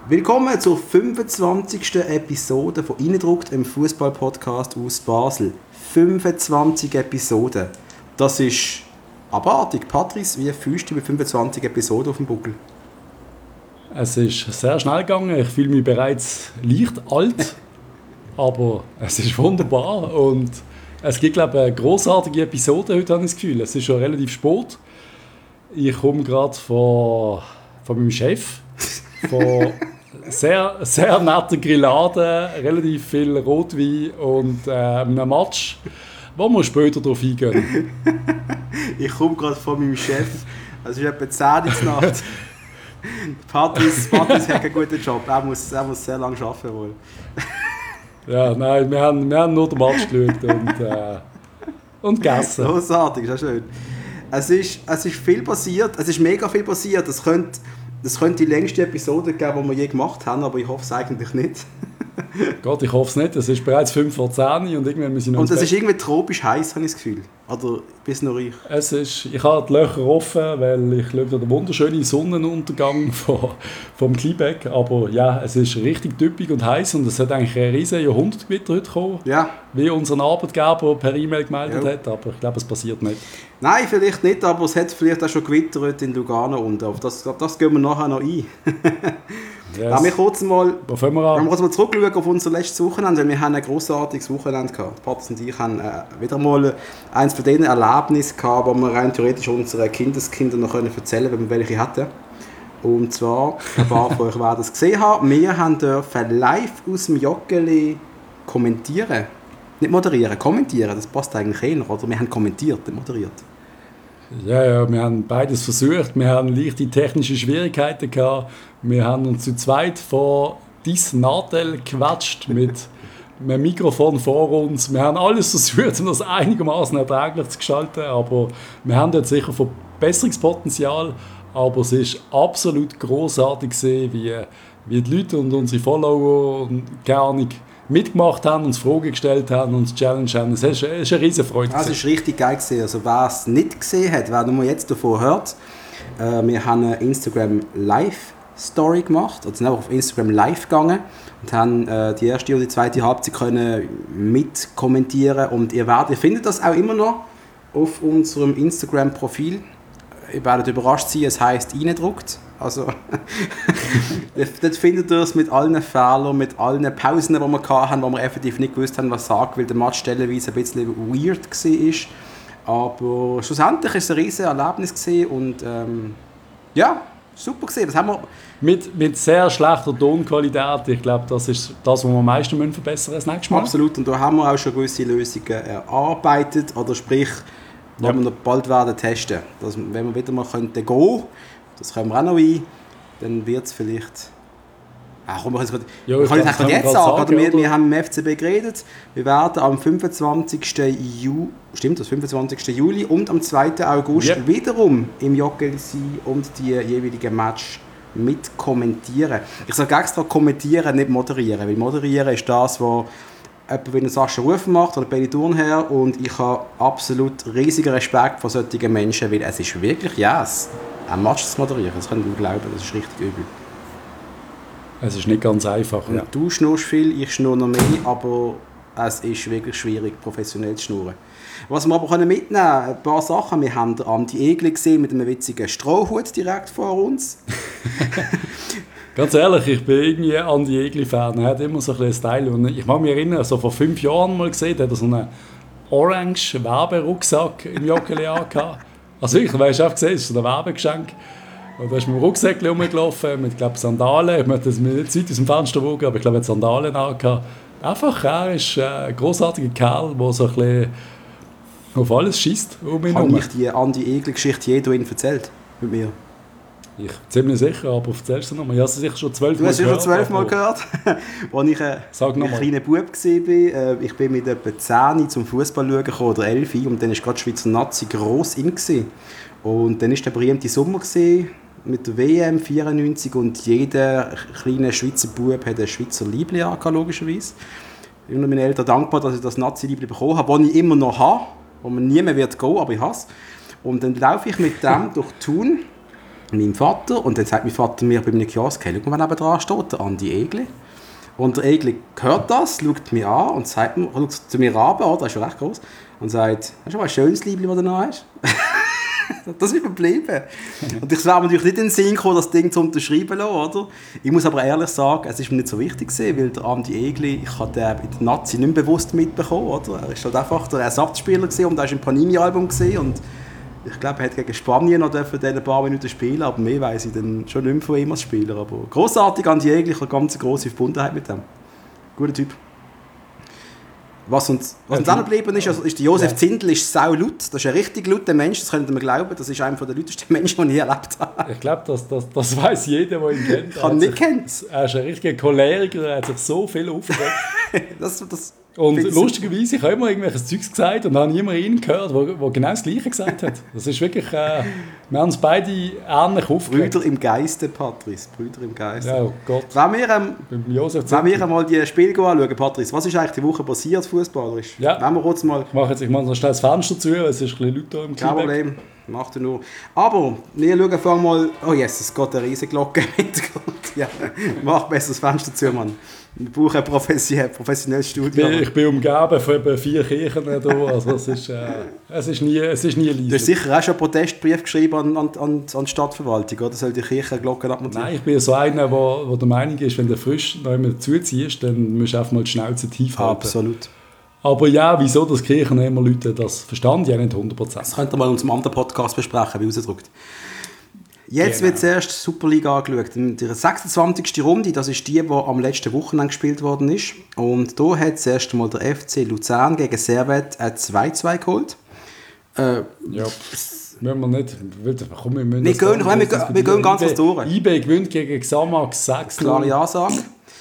Willkommen zur 25. Episode von «Reindruckt», einem Fußball-Podcast aus Basel. 25 Episoden. Das ist abartig. Patrice, wie fühlst du dich mit 25 Episoden auf dem Buckel? Es ist sehr schnell gegangen. Ich fühle mich bereits leicht alt, aber es ist wunderbar. Und es gibt, glaube ich, eine grossartige Episode heute, habe ich das Gefühl. Es ist schon relativ spät. Ich komme gerade von meinem Chef, von sehr, sehr netten Grilladen, relativ viel Rotwein und einem Match, wo wir später darauf eingehen. Ich komme gerade von meinem Chef, es ist etwa 10 Uhr Nacht. Patrice hat einen guten Job, er muss sehr lange arbeiten wohl. Ja, nein, wir haben nur den Match geschaut und gegessen. Großartig, das ist schön. Es ist viel passiert, es ist mega viel passiert. Es könnte die längste Episode geben, die wir je gemacht haben, aber ich hoffe es eigentlich nicht. Gott, ich hoffe es nicht. Es ist bereits 5 vor 10 und irgendwann müssen wir Und es ist irgendwie tropisch heiß, habe ich das Gefühl. Oder bis nur ich. Ich habe die Löcher offen, weil ich schaue den wunderschönen Sonnenuntergang vom Kleebeck. Aber ja, es ist richtig typisch und heiß und es hat eigentlich ein riesen Jahrhundertgewitter heute gekommen. Ja. Wie unser Arbeitgeber per E-Mail gemeldet hat, aber ich glaube, es passiert nicht. Nein, vielleicht nicht, aber es hat vielleicht auch schon gewittert in Lugano und auf das gehen wir nachher noch ein. Yes. Lass mich kurz mal zurückschauen auf unser letztes Wochenende, weil wir haben ein grossartiges Wochenende gehabt. Patrice und ich haben wieder mal eins von diesen Erlebnissen gehabt, wo wir rein theoretisch unseren Kindeskindern noch erzählen können, wenn wir welche hatten. Und zwar, ein paar von euch werden es gesehen haben, wir dürfen live aus dem Joggeli kommentieren. Nicht moderieren, kommentieren, das passt eigentlich eher, oder? Wir haben kommentiert, nicht moderiert. Ja, wir haben beides versucht. Wir haben leichte technische Schwierigkeiten gehabt. Wir haben uns zu zweit vor dieses Nadel gequetscht mit einem Mikrofon vor uns. Wir haben alles versucht, um das einigermaßen erträglich zu gestalten. Aber wir haben dort sicher Verbesserungspotenzial. Aber es ist absolut grossartig gesehen, wie die Leute und unsere Follower gerne mitgemacht haben, uns Fragen gestellt haben, uns challenge haben. Es ist eine riesige Freude. Es ist richtig geil gesehen. Also wer es nicht gesehen hat, wer nur jetzt davon hört, wir haben eine Instagram Live Story gemacht, also sind einfach auf Instagram live gegangen und haben die erste oder die zweite Halbzeit können mitkommentieren und ihr findet das auch immer noch auf unserem Instagram Profil. Ihr werdet überrascht sein, es heisst «Reindruckt». Also, dort findet ihr es mit allen Fehlern, mit allen Pausen, die wir hatten, wo wir effektiv nicht gewusst haben, was sagt, weil der Match stellenweise ein bisschen weird war. Aber schlussendlich war es ein riesiges Erlebnis und ja, super gesehen. Das haben wir mit sehr schlechter Tonqualität. Ich glaube, das ist das, was wir am meisten verbessern müssen das nächste Mal. Absolut, und da haben wir auch schon gewisse Lösungen erarbeitet, oder sprich, die wir noch bald werden testen. Dass, wenn wir wieder mal gehen könnten, das können wir auch noch ein, dann wird es vielleicht... Komm, ich kann es jetzt sagen, wir haben im FCB geredet. Wir werden am 25. Juli und am 2. August wiederum im Joggeli sein und die jeweiligen Match mit kommentieren. Ich sage extra kommentieren, nicht moderieren, weil moderieren ist das, was jemand wie eine Sascha Rufer macht oder Benny Thurnherr, und ich habe absolut riesigen Respekt vor solchen Menschen, weil es ist wirklich ein Match zu moderieren, das könnt ihr glauben, das ist richtig übel. Es ist nicht ganz einfach. Ja. Du schnurrst viel, ich schnurre noch mehr, aber es ist wirklich schwierig, professionell zu schnurren. Was wir aber mitnehmen können, ein paar Sachen. Wir haben Andi Egli gesehen mit einem witzigen Strohhut direkt vor uns. Ganz ehrlich, ich bin irgendwie Andi Egli-Fan. Er hat immer so ein bisschen Style. Und ich mag mich erinnern, also vor 5 Jahren mal gesehen, hat er so einen orange Werberucksack im Joggeli angehabt. Also ich weißt du, gesehen, das ist so ein Werbegeschenk. Und da ist mit dem Rucksack rumgelaufen, mit Sandalen. Ich möchte das nicht zu weit aus dem Fenster wogen, aber ich glaube, er hat Sandalen angehabt. Einfach, er ist ein grossartiger Kerl, der so ein bisschen auf alles schießt. Habe ich die Andi Egli-Geschichte jedem erzählt mit mir? Ich bin ziemlich sicher, aber erzählst du nochmal? Ich habe es sicher schon 12 Mal gehört. Du hast sicher 12 Mal gehört, als ich ein kleiner Bub war. Ich bin mit etwa 10 zum Fußball schauen oder 11 und dann war gerade die Schweizer Nazi gross in. Und dann war der berühmte Sommer mit der WM 94 und jeder kleine Schweizer Bub hat ein Schweizer Liebli angehabt, logischerweise. Ich bin meinen Eltern dankbar, dass ich das Nazi-Liebli bekommen habe, das ich immer noch habe, wo man nie mehr wird gehen, aber ich habe es. Und dann laufe ich mit dem durch Thun meinem Vater und dann sagt mein Vater mir bei einem Kiosk, hey, schau mal, wer nebenan steht, der Andi Egli. Und der Egli hört das, schaut mich an und sagt mir, schaut zu mir runter, oder, er ist schon recht groß, und sagt, hast du mal ein schönes Liebling, das du da hast? Das ist mir geblieben. Und ich wäre natürlich nicht in den Sinn gekommen, das Ding zu unterschreiben lassen, oder? Ich muss aber ehrlich sagen, es war mir nicht so wichtig gewesen, weil der Andi Egli, ich habe den in der Nazi nicht mehr bewusst mitbekommen, oder? Er war halt einfach der Ersatzspieler gewesen, und er war im Panini-Album gewesen, und ich glaube, er hat gegen Spanien noch diese paar Minuten spielen, aber mehr weiss ich dann schon nicht mehr von ihm als Spieler. Aber grossartig, Andi Egli, ich habe eine ganz grosse Verbundenheit mit dem. Guter Typ. Was uns auch noch geblieben ist, also ist der Josef Zindel ist sau laut. Das ist ein richtig lauter Mensch, das könnt ihr mir glauben. Das ist einer der lautesten Menschen, die ich erlebt habe. Ich glaube, das weiss jeder, der ihn kennt. Ich habe ihn nicht kennt. Er ist ein richtiger Choleriker, er hat sich so viel aufgeregt. Und lustigerweise, ich habe immer irgendwelches Zeugs gesagt und habe niemand ihn gehört, der genau das Gleiche gesagt hat. Das ist wirklich, wir haben uns beide ähnlich aufgeregt. Brüder im Geiste, Patrice. Brüder im Geiste. Ja, oh Gott. Wenn wir einmal die Spiele anschauen, Patrice, was ist eigentlich die Woche passiert, fußballerisch? Ja. Wenn wir kurz mal... Ich mache noch schnell das Fenster zu, es ist ein bisschen laut hier im Kein Problem, mach du nur. Aber, wir schauen vor mal... Oh yes, es geht eine riesige Glocke im Hintergrund. Ja, mach besser das Fenster zu, Mann. Wir brauchen ein professionelles Studio. Ich bin umgeben von etwa 4 Kirchen hier, also es ist nie leise. Du hast sicher auch schon einen Protestbrief geschrieben an die Stadtverwaltung, oder? Soll die Kirchenglocken abmontieren? Nein, ich bin so einer, der der Meinung ist, wenn du frisch noch einmal zuziehst, dann musst du einfach mal die Schnauze tief halten. Absolut. Aber ja, wieso das Kirchen immer Leute, das verstand ich auch nicht 100%. Das könnten wir mal in unserem anderen Podcast besprechen, wie rausgedrückt. Jetzt wird zuerst die Superliga angeschaut. Die 26. Runde, das ist die am letzten Wochenende gespielt worden ist. Und da hat zuerst mal der FC Luzern gegen Servette ein 2-2 geholt. Ja, müssen wir nicht. Komm, wir gehen ganz was durch. IB gewinnt gegen Xamax 6-0. Klare Ansage.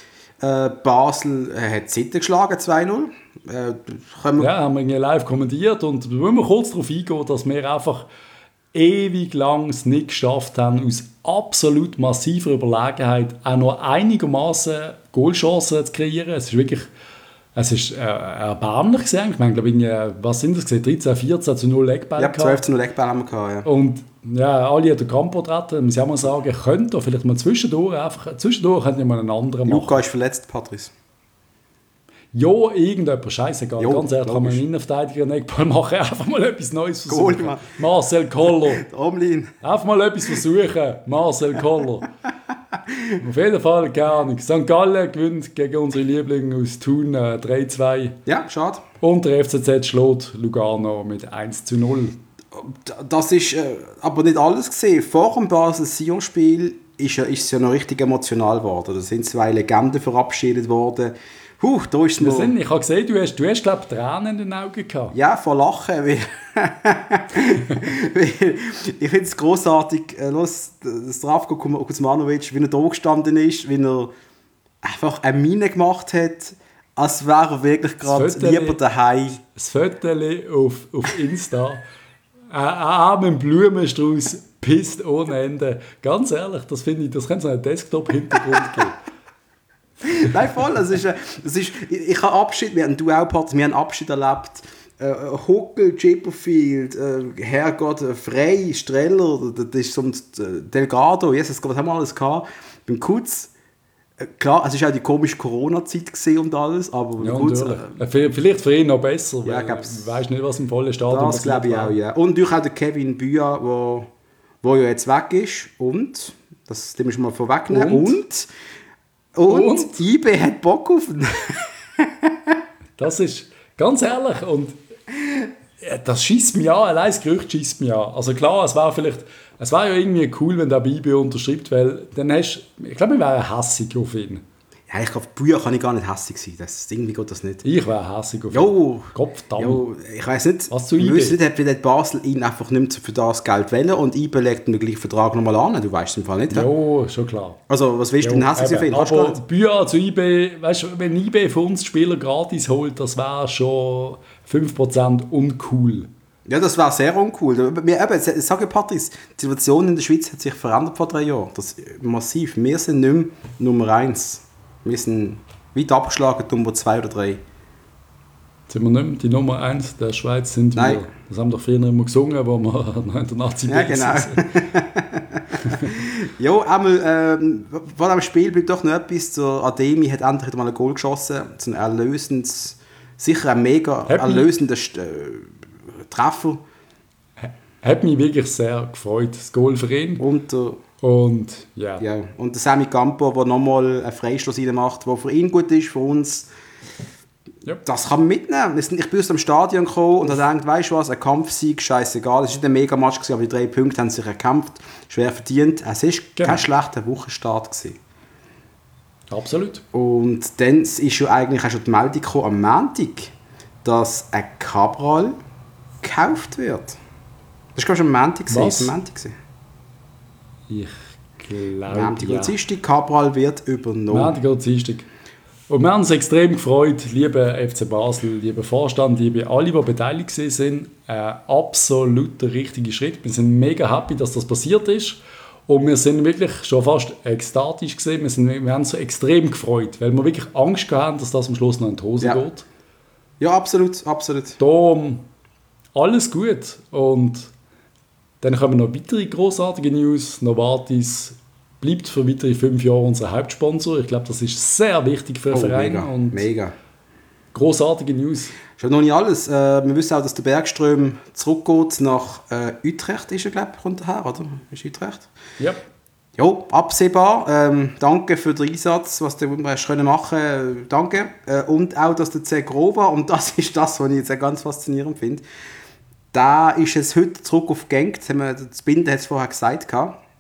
Basel hat Sitten geschlagen, 2-0. Ja, haben wir live kommentiert. Und wir wollen kurz darauf eingehen, dass wir einfach ewig lang es nicht geschafft haben, aus absolut massiver Überlegenheit auch noch einigermaßen Goalchancen zu kreieren. Es ist erbärmlich gewesen. Ich meine, glaube ich, was sind das gewesen? 13, 14 zu 0 Eckbälle. Ja, 12 zu 0 Eckbälle haben wir gehabt, ja. Und ja, alle haben den Campo getreten. Muss ich auch mal sagen, könnte vielleicht mal zwischendurch könnte ich mal einen anderen machen. Luca ist verletzt, Patrice. Ja, irgendjemand, scheißegal. Ganz ehrlich, kann man einen Innenverteidiger einen Eckball machen, einfach mal etwas Neues versuchen. Goal, Marcel Koller. Omlin. Einfach mal etwas versuchen, Marcel Koller. Auf jeden Fall, keine Ahnung. St. Gallen gewinnt gegen unsere Lieblinge aus Thun 3-2. Ja, schade. Und der FCZ schlägt Lugano mit 1-0. Das ist aber nicht alles gesehen. Vor dem Basel-Sion-Spiel ist es ja noch richtig emotional geworden. Da sind 2 Legenden verabschiedet worden. Da ist es Ich habe gesehen, du hast glaube ich, Tränen in den Augen gehabt. Ja, vor Lachen. Weil ich finde es grossartig, Zdravko Kuzmanovic, wie er da gestanden ist, wie er einfach eine Miene gemacht hat, als wäre er wirklich gerade lieber daheim. Das Foto auf Insta, ein armen Blumenstrauß pisst ohne Ende. Ganz ehrlich, das finde ich, das könnte so einen Desktop-Hintergrund geben. Nein, voll. Ich habe Abschied, wir haben Abschied erlebt. Huckel, Chipperfield, Herrgott, Frey, Streller, das ist so Delgado, Jesus, das haben wir alles gehabt. Beim Kutz, klar, es war auch die komische Corona-Zeit und alles, aber beim Kutz... Vielleicht für ihn noch besser, ja, weil ich weiss nicht, was im vollen Stadion das glaube ich auch, ja. Und natürlich auch der Kevin Büa, der ja jetzt weg ist und, das müssen wir mal vorwegnehmen, und IB hat Bock auf ihn. Das ist ganz ehrlich und das schießt mich an, allein das Gerücht schießt mich an. Also klar, es war ja irgendwie cool, wenn der bei IB unterschreibt, weil dann ich glaube, wir wären hässig auf ihn. Ja, ich glaube, Bücher kann ich gar nicht hässig sein. Irgendwie geht das nicht. Ich wäre hässig auf ihn. Jo, ich weiss nicht. Was zu IB? Ich weiß nicht, ob Basel ihn einfach nicht für das Geld wählen und IB legt den gleichen Vertrag nochmal an. Du weißt es im Fall nicht. Ja, schon klar. Also, was willst du denn hässig auf ihn? Aber Bücher zu IB, weißt du, wenn IB für uns Spieler gratis holt, das wäre schon 5% uncool. Ja, das wäre sehr uncool. Ich sage Patrice, die Situation in der Schweiz hat sich verändert vor 3 Jahren. Das ist massiv. Wir sind nicht mehr Nummer 1. Wir sind weit abgeschlagen, Nummer 2 oder 3. Sind wir nicht mehr die Nummer 1 der Schweiz? Sind Nein. Wir. Das haben doch früher immer gesungen, wo wir noch in der Nazi Ja, genau. Ja, einmal, vor dem Spiel bleibt doch noch etwas. Der Ademi hat endlich mal ein Goal geschossen. So ein erlösendes, sicher ein mega erlösender Treffer. Hat mich wirklich sehr gefreut, das Goal für ihn. Und der Sammy Campo, der nochmal einen Freistoß reinmacht, der für ihn gut ist, für uns. Yep. Das kann man mitnehmen. Ich bin aus dem Stadion gekommen und habe gedacht, weißt du was, ein Kampfsieg, scheißegal. Es war nicht ein Mega-Match, aber die 3 Punkte haben sich erkämpft, schwer verdient. Es war kein schlechter Wochenstart gewesen. Absolut. Und dann ist ja eigentlich auch schon die Meldung gekommen, am Montag, dass ein Cabral gekauft wird. Das war schon am Montag. Was? Ich glaube, Montag und Dienstag, Cabral wird übernommen. Montag und Dienstag. Und wir haben uns extrem gefreut, lieber FC Basel, lieber Vorstand, liebe alle, die beteiligt sind. Ein absoluter richtiger Schritt. Wir sind mega happy, dass das passiert ist. Und wir sind wirklich schon fast ekstatisch gewesen. Wir haben uns so extrem gefreut, weil wir wirklich Angst hatten, dass das am Schluss noch in die Hose geht. Ja, absolut, absolut. Darum alles gut. Und dann kommen noch weitere grossartige News. Novartis bleibt für weitere 5 Jahre unser Hauptsponsor. Ich glaube, das ist sehr wichtig für den Verein. Mega. Grossartige News. Schon noch nicht alles. Wir wissen auch, dass der Bergström zurückgeht nach Utrecht, ist er, glaube ich, kommt er her, oder? Ist Utrecht? Ja. Ja, absehbar. Danke für den Einsatz, was du hast können machen. Danke. Und auch, dass der Zegrova, und das ist das, was ich jetzt ganz faszinierend finde, da ist es heute zurück auf Genk. Das Binden hat es vorher gesagt.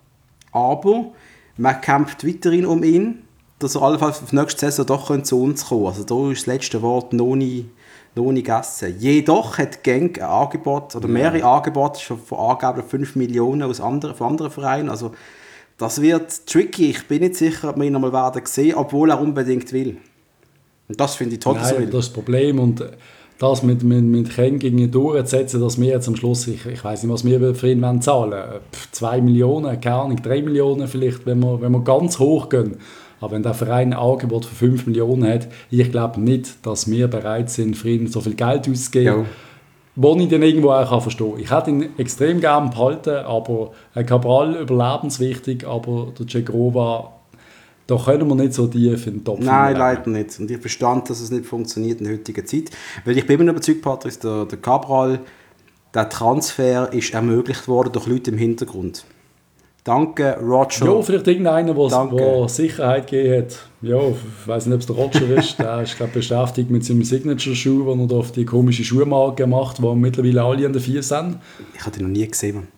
Aber man kämpft weiterhin um ihn, dass er allenfalls auf nächste Saison doch zu uns kommen könnte. Also da ist das letzte Wort noch nicht gegessen. Jedoch hat Genk ein Angebot, oder mehrere Angebote schon von angeblich 5 Millionen von anderen Vereinen. Also das wird tricky. Ich bin nicht sicher, ob wir ihn noch mal werden sehen, obwohl er unbedingt will. Und das finde ich toll. Nein, das ist das Problem. Und das mit Ken gegen durchzusetzen, dass wir jetzt am Schluss, ich weiss nicht, was wir für ihn zahlen wollen, 2 Millionen, keine Ahnung, 3 Millionen vielleicht, wenn wir ganz hoch gehen. Aber wenn der Verein ein Angebot für 5 Millionen hat, ich glaube nicht, dass wir bereit sind, für ihn so viel Geld auszugeben, ja. Wo ich dann irgendwo auch verstehen kann. Ich hätte ihn extrem gerne behalten, aber ein Cabral überlebenswichtig, aber der Cegrova, da können wir nicht so tief in den Topf. Nein, leider nicht. Und ich verstand, dass es nicht funktioniert in der heutigen Zeit. Weil ich bin immer noch überzeugt, Patrice, der Cabral, der Transfer ist ermöglicht worden durch Leute im Hintergrund. Danke, Roger. Ja, vielleicht irgendeiner, der Sicherheit gegeben hat. Ja, ich weiss nicht, ob es der Roger ist. Der ist, glaube ich, beschäftigt mit seinem Signature-Schuh, wo er da auf die komische Schuhmarke macht, die mittlerweile alle an den Füßen sind. Ich habe die noch nie gesehen, Mann.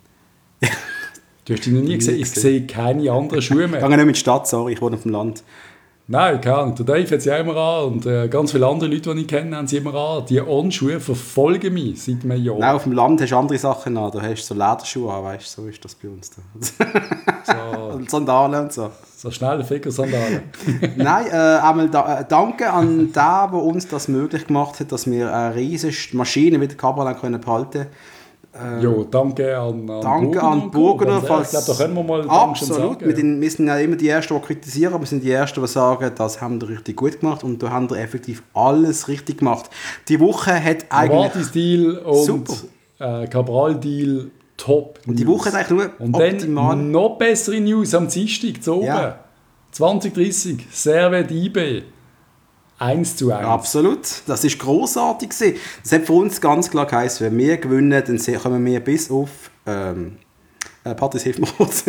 Du hast die noch nie gesehen? Ich sehe keine anderen Schuhe mehr. Ich gehe nicht in die Stadt, sorry, ich wohne auf dem Land. Nein, keine Ahnung. Der Dave hat sie auch immer an und ganz viele andere Leute, die ich kenne, haben sie immer an. Die On-Schuhe verfolgen mich seit einem Jahr. Nein, auf dem Land hast du andere Sachen an. Da hast du so Lederschuhe an, weißt du, so ist das bei uns. Da. Und Sandalen und so. So schnelle Ficker-Sandalen. Nein, einmal danke an den, der uns das möglich gemacht hat, dass wir eine riesige Maschine mit der Cabral behalten können. Ja, danke an Burgener. Ich glaube, da können wir mal absolut. Wir sind ja immer die Ersten, die kritisieren, aber wir sind die Ersten, die sagen, das haben wir richtig gut gemacht und da haben wir effektiv alles richtig gemacht. Die Woche hat eigentlich... Novartis-Deal und Cabral-Deal, top. Und die Woche hat eigentlich nur und optimal. Dann noch bessere News am Dienstag zu oben. Ja. 2030, Servet IB. 1:1. Absolut, das war grossartig. Das hat für uns ganz klar geheißen, wenn wir gewinnen, dann kommen wir bis auf... Patrice, hilf mir kurz.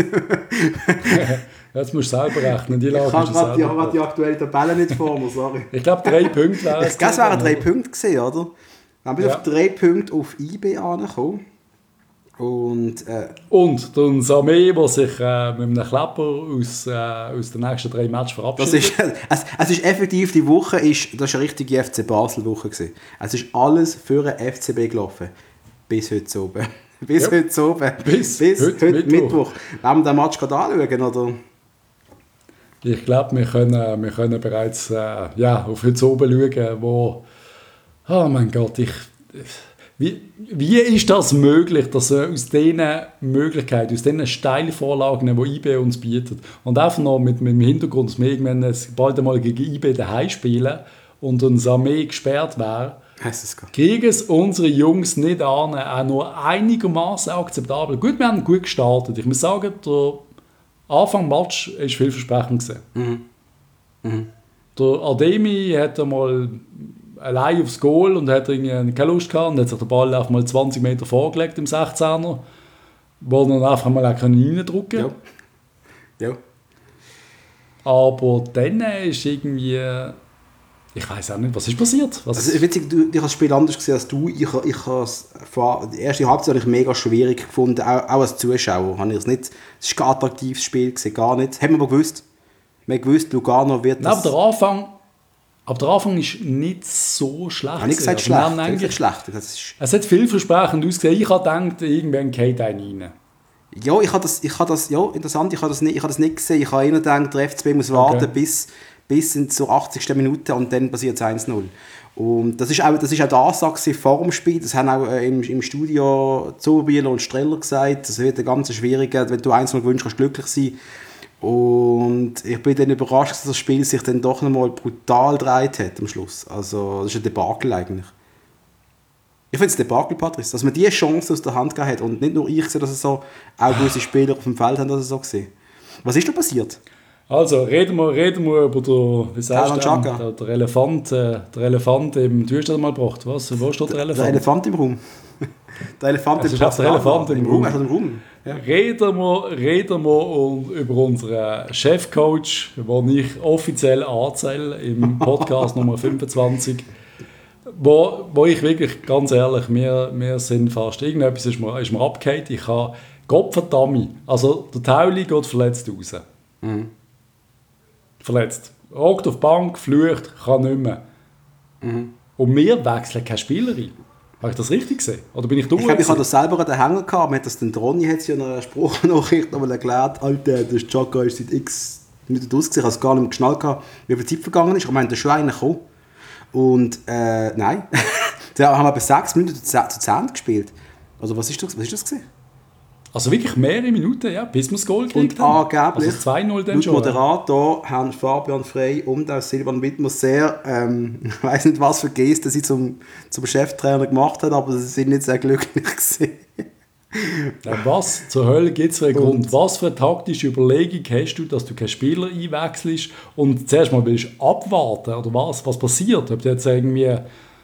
Jetzt musst du selber rechnen. Die Lage ich habe die aktuelle Tabelle nicht vor mir, sorry. Ich glaube, 3 Punkte wären es. Das wären 3 Punkte gewesen, oder? Wir haben bis auf 3 Punkte auf IB angekommen. Und dann Samé, der sich mit einem Klepper aus den nächsten 3 Matches verabschiedet. Es ist effektiv, die Woche das ist eine richtige FC Basel-Woche gewesen. Es ist alles für den FCB gelaufen. Bis heute oben. Bis heute Mittwoch. Wollen wir den Match gerade anschauen, oder? Ich glaube, wir können bereits auf heute oben schauen, wo... Oh mein Gott, Wie ist das möglich, dass aus diesen Möglichkeiten, aus diesen Steilvorlagen, die IB uns bietet, und einfach noch mit dem Hintergrund, dass wir irgendwann bald einmal gegen IB daheim spielen und uns Armee gesperrt wäre, kriegen es unsere Jungs nicht an, auch nur einigermaßen akzeptabel. Gut, wir haben gut gestartet. Ich muss sagen, Anfang Match ist vielversprechend gewesen. Der Ademi hat einmal allein aufs Goal und hat keine Lust gehabt und hat sich den Ball einfach mal 20 Meter vorgelegt im 16er, wo er dann einfach mal reindrücken konnte. Ja. Aber dann ist irgendwie... Ich weiß auch nicht, was ist passiert. Also, witzig, ich habe das Spiel anders gesehen als du. Ich habe die erste Halbzeit ich mega schwierig gefunden, auch als Zuschauer. Habe ich es nicht. Es ist kein attraktives Spiel gewesen, gar nicht. Haben wir aber gewusst. Wir haben gewusst, Lugano wird das... Aber der Anfang ist nicht so schlecht. Habe ich gesagt, schlecht? Es hat vielversprechend ausgesehen. Ich habe gedacht, irgendwann geht einer rein. Ja, interessant, ich habe das nicht gesehen. Ich habe eher gedacht, der FCB muss warten bis in zur 80. Minute und dann passiert es 1-0. Und das ist auch die Ansage vor dem Spiel. Das haben auch im Studio Zuberbieler und Streller gesagt. Das wird ein ganz schwieriger, wenn du 1-0 gewinnst, kannst du glücklich sein. Und ich bin dann überrascht, dass das Spiel sich dann doch nochmal brutal gedreht hat am Schluss. Also das ist ein Debakel eigentlich. Ich finde es ein Debakel, Patrice, dass man diese Chance aus der Hand gegeben hat und nicht nur ich sehe, dass es so, auch gewisse Spieler auf dem Feld haben das so gesehen. Was ist da passiert? Also, reden wir über den Elefant im... Du hast das mal gebracht, was? Wo steht der Elefant? Der Elefant im Raum. Der Elefant im Raum. Ja. Reden wir über unseren Chefcoach, den ich offiziell anzähle im Podcast Nummer 25. Wo ich wirklich, ganz ehrlich, wir sind fast... Irgendetwas ist mir abgefallen. Ich habe... Gottverdammt. Also, der Tauli geht verletzt raus. Verletzt. Hockt auf die Bank, flucht, kann nicht mehr. Und wir wechseln keine Spielerin. Habe ich das richtig gesehen? Oder bin ich dumm? Ich glaube, ich hatte das selber an den Hänger gehabt. Man hat das den Ronny hat in einer Spruchnachricht nochmal erklärt. Alter, das Chaka ist seit x Minuten ausgesehen. Ich habe es gar nicht mehr geschnallt gehabt, wie viel Zeit vergangen ist. Ich meine, da ist schon einer gekommen. Und nein. Da haben wir bei 6 Minuten zu 10 gespielt. Also was ist das gewesen? Also wirklich mehrere Minuten, ja, bis wir das Goal gekriegt haben. Und angeblich, also 2-0 dann laut schon. Moderator haben Fabian Frey und auch Silvan Wittmer sehr, ich weiss nicht, was für Gesten sie zum Cheftrainer gemacht haben, aber sie sind nicht sehr glücklich gewesen. Ja, was zur Hölle gibt es für einen Grund? Was für eine taktische Überlegung hast du, dass du keinen Spieler einwechselst und zuerst mal willst abwarten? Oder was passiert? Ob du jetzt irgendwie...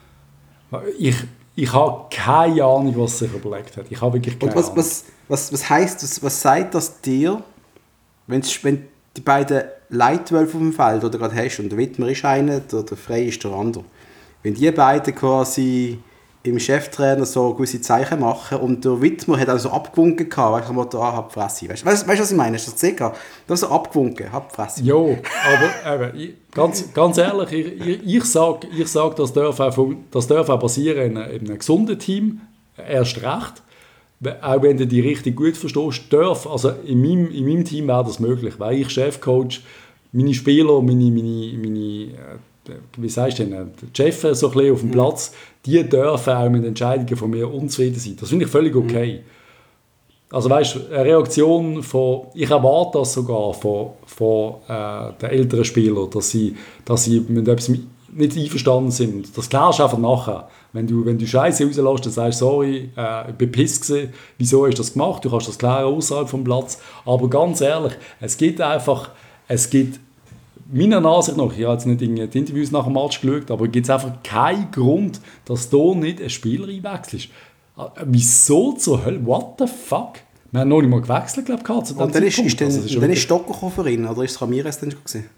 Ich habe keine Ahnung, was sich überlegt hat. Ich habe wirklich keine Ahnung. Was heisst das, was sagt das dir, wenn die beiden Leitwölfe auf dem Feld, oder gerade hast, und der Wittmer ist einer, der Frey ist der andere, wenn die beiden quasi im Cheftrainer so gewisse Zeichen machen und der Wittmer hat also abgewunken gehabt, weißt du, hab Fresse. Weißt du, was ich meine? Hast du das gesehen? Das so abgewunken, hab Fresse. Jo, aber eben, ganz ehrlich, ich sag, das darf auch passieren in einem gesunden Team, erst recht. Auch wenn du die richtig gut verstehst, also in meinem Team wäre das möglich, weil ich Chefcoach, meine Spieler, meine wie sagst du denn, die Chefs so ein bisschen auf dem Platz, die dürfen auch mit Entscheidungen von mir unzufrieden sein. Das finde ich völlig okay. Also weißt du, eine Reaktion von, ich erwarte das sogar von den älteren Spielern, dass sie mit etwas nicht einverstanden sind. Das klärst du einfach nachher. Wenn du Scheiße rauslässt, dann sagst du, sorry, ich bin piss gewesen, wieso hast du das gemacht? Du kannst das klären außerhalb vom Platz. Aber ganz ehrlich, es gibt meiner Ansicht nach, ich habe jetzt nicht in die Interviews nach dem Match geschaut, aber gibt es einfach keinen Grund, dass du nicht einen Spieler einwechselst. Wieso zur Hölle? What the fuck? Wir haben noch nicht mal gewechselt, glaube ich, und dann ist Stocker gekommen für ihn, oder ist es Ramirez dann schon gewesen?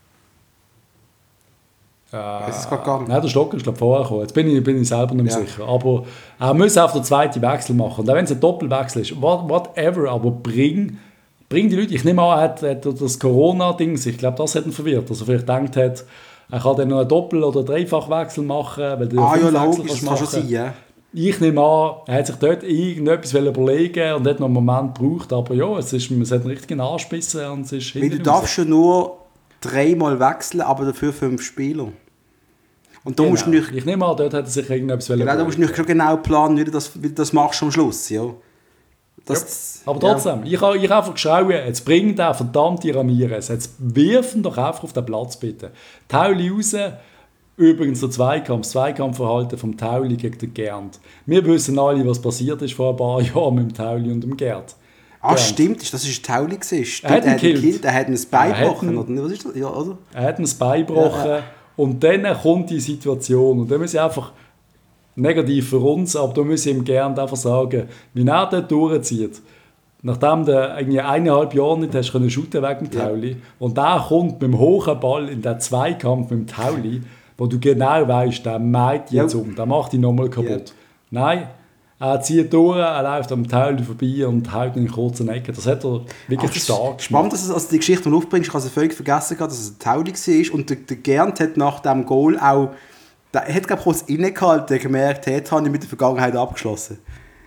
Nein, der Stocker ist glaube ich vorher gekommen. Jetzt bin ich selber nicht mehr sicher. Aber er muss auch den zweiten Wechsel machen. Und auch wenn es ein Doppelwechsel ist, whatever, aber bring die Leute. Ich nehme an, er hat das Corona-Ding, ich glaube, das hat ihn verwirrt. Also vielleicht denkt er kann dann noch einen Doppel- oder Dreifachwechsel machen, weil du ja, logisch, das kann schon sein, ja. Ich nehme an, er hat sich dort irgendetwas überlegen und hat noch einen Moment gebraucht, aber ja, es hat einen richtigen Anspissen und es ist weil du darfst schon nur 3-mal wechseln, aber dafür 5 Spieler. Und da musst du nicht, ich nehme an, dort hat er sich irgendetwas überlegen. Da musst du nicht genau planen, wie du das machst am Schluss, ja. Aber trotzdem, ich habe einfach geschrieben, jetzt bringt der verdammte Ramirez, jetzt wirf ihn doch einfach auf den Platz, bitte. Tauli raus, übrigens der Zweikampfverhalten vom Tauli gegen den Gerd. Wir wissen alle, was passiert ist vor ein paar Jahren mit dem Tauli und dem Gerd. Stimmt, das war Tauli. Er hat ihn gekillt. Er hat ihm das Bein gebrochen, oder? Was ist das? Ja, oder? Er hat ihm das Bein gebrochen. Ja. Und dann kommt die Situation. Und dann muss ich einfach, negativ für uns, aber da muss ich ihm gerne einfach sagen, wie er dort durchzieht. Nachdem du irgendwie 1,5 Jahre nicht hast können shooten wegen dem Tauli. Und der kommt mit dem hohen Ball in den Zweikampf mit dem Tauli, wo du genau weißt, der meint jetzt der macht ihn nochmal kaputt. Ja. Nein, er zieht durch, er läuft am Tauli vorbei und haut ihn in kurzen Ecken. Das hat er wirklich stark. Spannend, dass also die Geschichte, die du aufbringst, ich habe völlig vergessen, dass es ein Tauli war. Und der Gernt hat nach dem Goal auch, er hat kurz innegehalten, gemerkt, jetzt habe ich mit der Vergangenheit abgeschlossen.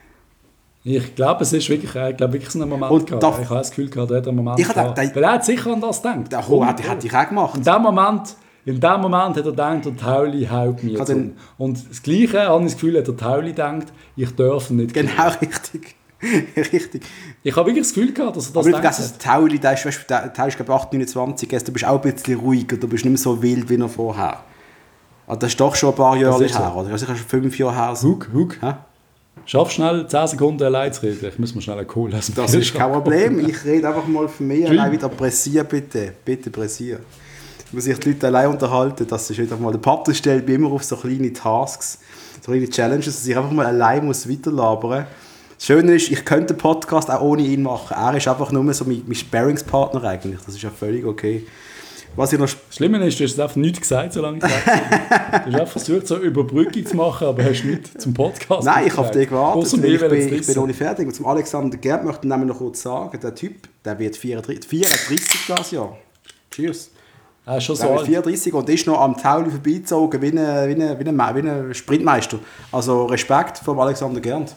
Ich glaube, es ist wirklich, so ein Moment gehabt. Ich habe das Gefühl gehabt, er hat einen Moment gehabt. Weil er hat sicher an das gedacht. Das hätte ich auch gemacht. In dem Moment hat er gedacht, der Tauli haut mir jetzt um. Und das Gleiche, habe ich das Gefühl, hat der Tauli gedacht, ich darf nicht. Genau, richtig. Richtig. Ich habe wirklich das Gefühl gehabt, dass er das denkt. Aber das Tauli, der ist glaube ich 8, 29, du bist auch ein bisschen ruhiger, du bist nicht mehr so wild wie noch vorher. Also das ist doch schon ein paar Jahre her, oder? Das ist schon 5 Jahre her. Hug. Schaff schnell 10 Sekunden allein zu reden. Ich muss mir schnell einen Kohl lassen. Das ist kein Problem. Ich rede einfach mal von mir. Allein wieder pressieren, bitte. Bitte pressieren. Ich muss sich die Leute allein unterhalten. Das ist wieder mal der Partner stellt mich immer auf so kleine Tasks, so kleine Challenges, dass ich einfach mal allein muss weiterlabern. Das Schöne ist, ich könnte den Podcast auch ohne ihn machen. Er ist einfach nur so mein Sparringspartner eigentlich. Das ist ja völlig okay. Was ich noch Schlimmer ist, du hast einfach nichts gesagt, solange ich gesagt habe. Du hast einfach versucht, so eine Überbrückung zu machen, aber hast nichts zum Podcast gesagt. Nein, ich habe dich gewartet. Ich bin noch nicht fertig. Und zum Alexander Gernt möchte ich noch kurz sagen, der Typ, der wird 34 das Jahr. Cheers. Er ist schon der so alt. 34 und ist noch am Tauli vorbeizogen wie ein Sprintmeister. Also Respekt vom Alexander Gernt.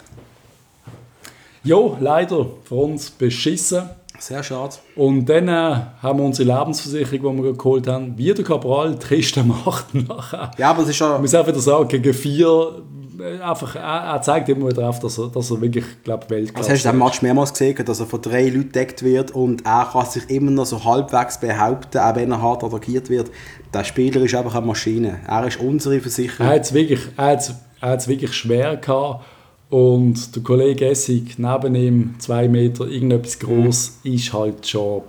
Jo, leider für uns beschissen. Sehr schade. Und dann haben wir unsere Lebensversicherung, die wir geholt haben, wieder Cabral, Tristan macht nachher. Ja, aber es ist schon... Ich muss auch wieder sagen, gegen 4, einfach, er zeigt immer wieder auf, dass er wirklich, glaube ich, Weltklasse ist. Also hast du den Match mehrmals gesehen, dass er von 3 Leuten gedeckt wird und er kann sich immer noch so halbwegs behaupten, auch wenn er hart attackiert wird. Der Spieler ist einfach eine Maschine. Er ist unsere Versicherung. Er hat es wirklich schwer gehabt. Und der Kollege Essig neben ihm, 2 Meter, irgendetwas gross, ist halt schon...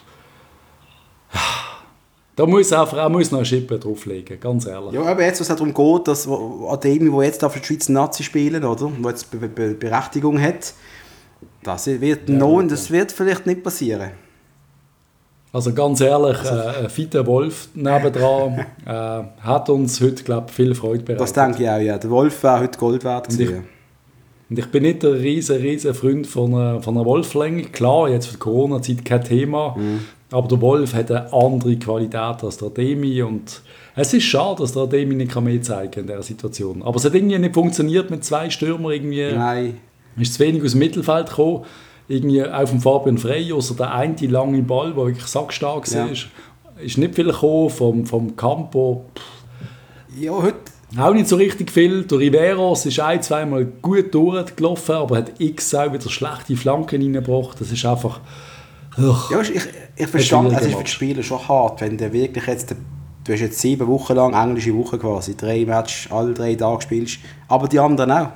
Da muss er noch eine Schippe drauflegen, ganz ehrlich. Ja, aber jetzt, was es darum geht, dass Ademi, der jetzt für die Schweiz Nazi spielen, oder, der jetzt Berechtigung hat, das wird vielleicht nicht passieren. Also ganz ehrlich, ein fitter Wolf nebendran hat uns heute, glaube ich, viel Freude bereitet. Das denke ich auch, ja. Der Wolf wäre heute Gold wert gewesen. Und ich bin nicht ein riesen Freund von einer Wolflänge. Klar, jetzt für die Corona-Zeit kein Thema. Aber der Wolf hat eine andere Qualität als der Ademi. Und es ist schade, dass der Ademi nicht mehr zeigen kann in dieser Situation. Aber es hat irgendwie nicht funktioniert mit 2 Stürmern. Nein. Ist zu wenig aus dem Mittelfeld gekommen. Irgendwie auch vom Fabian Frey, außer der eine lange Ball, der wirklich sackstark war. Ist nicht viel gekommen vom Campo. Ja, heute... Auch nicht so richtig viel. Der Riveros ist 1-2 Mal gut durchgelaufen, aber hat x auch wieder schlechte Flanken reingebracht. Das ist einfach... Ja, ich verstand, es ist für die Spieler schon hart, wenn du wirklich jetzt... Du hast jetzt 7 Wochen lang, englische Woche quasi, 3 Matches, alle 3 Tage spielst, aber die anderen auch.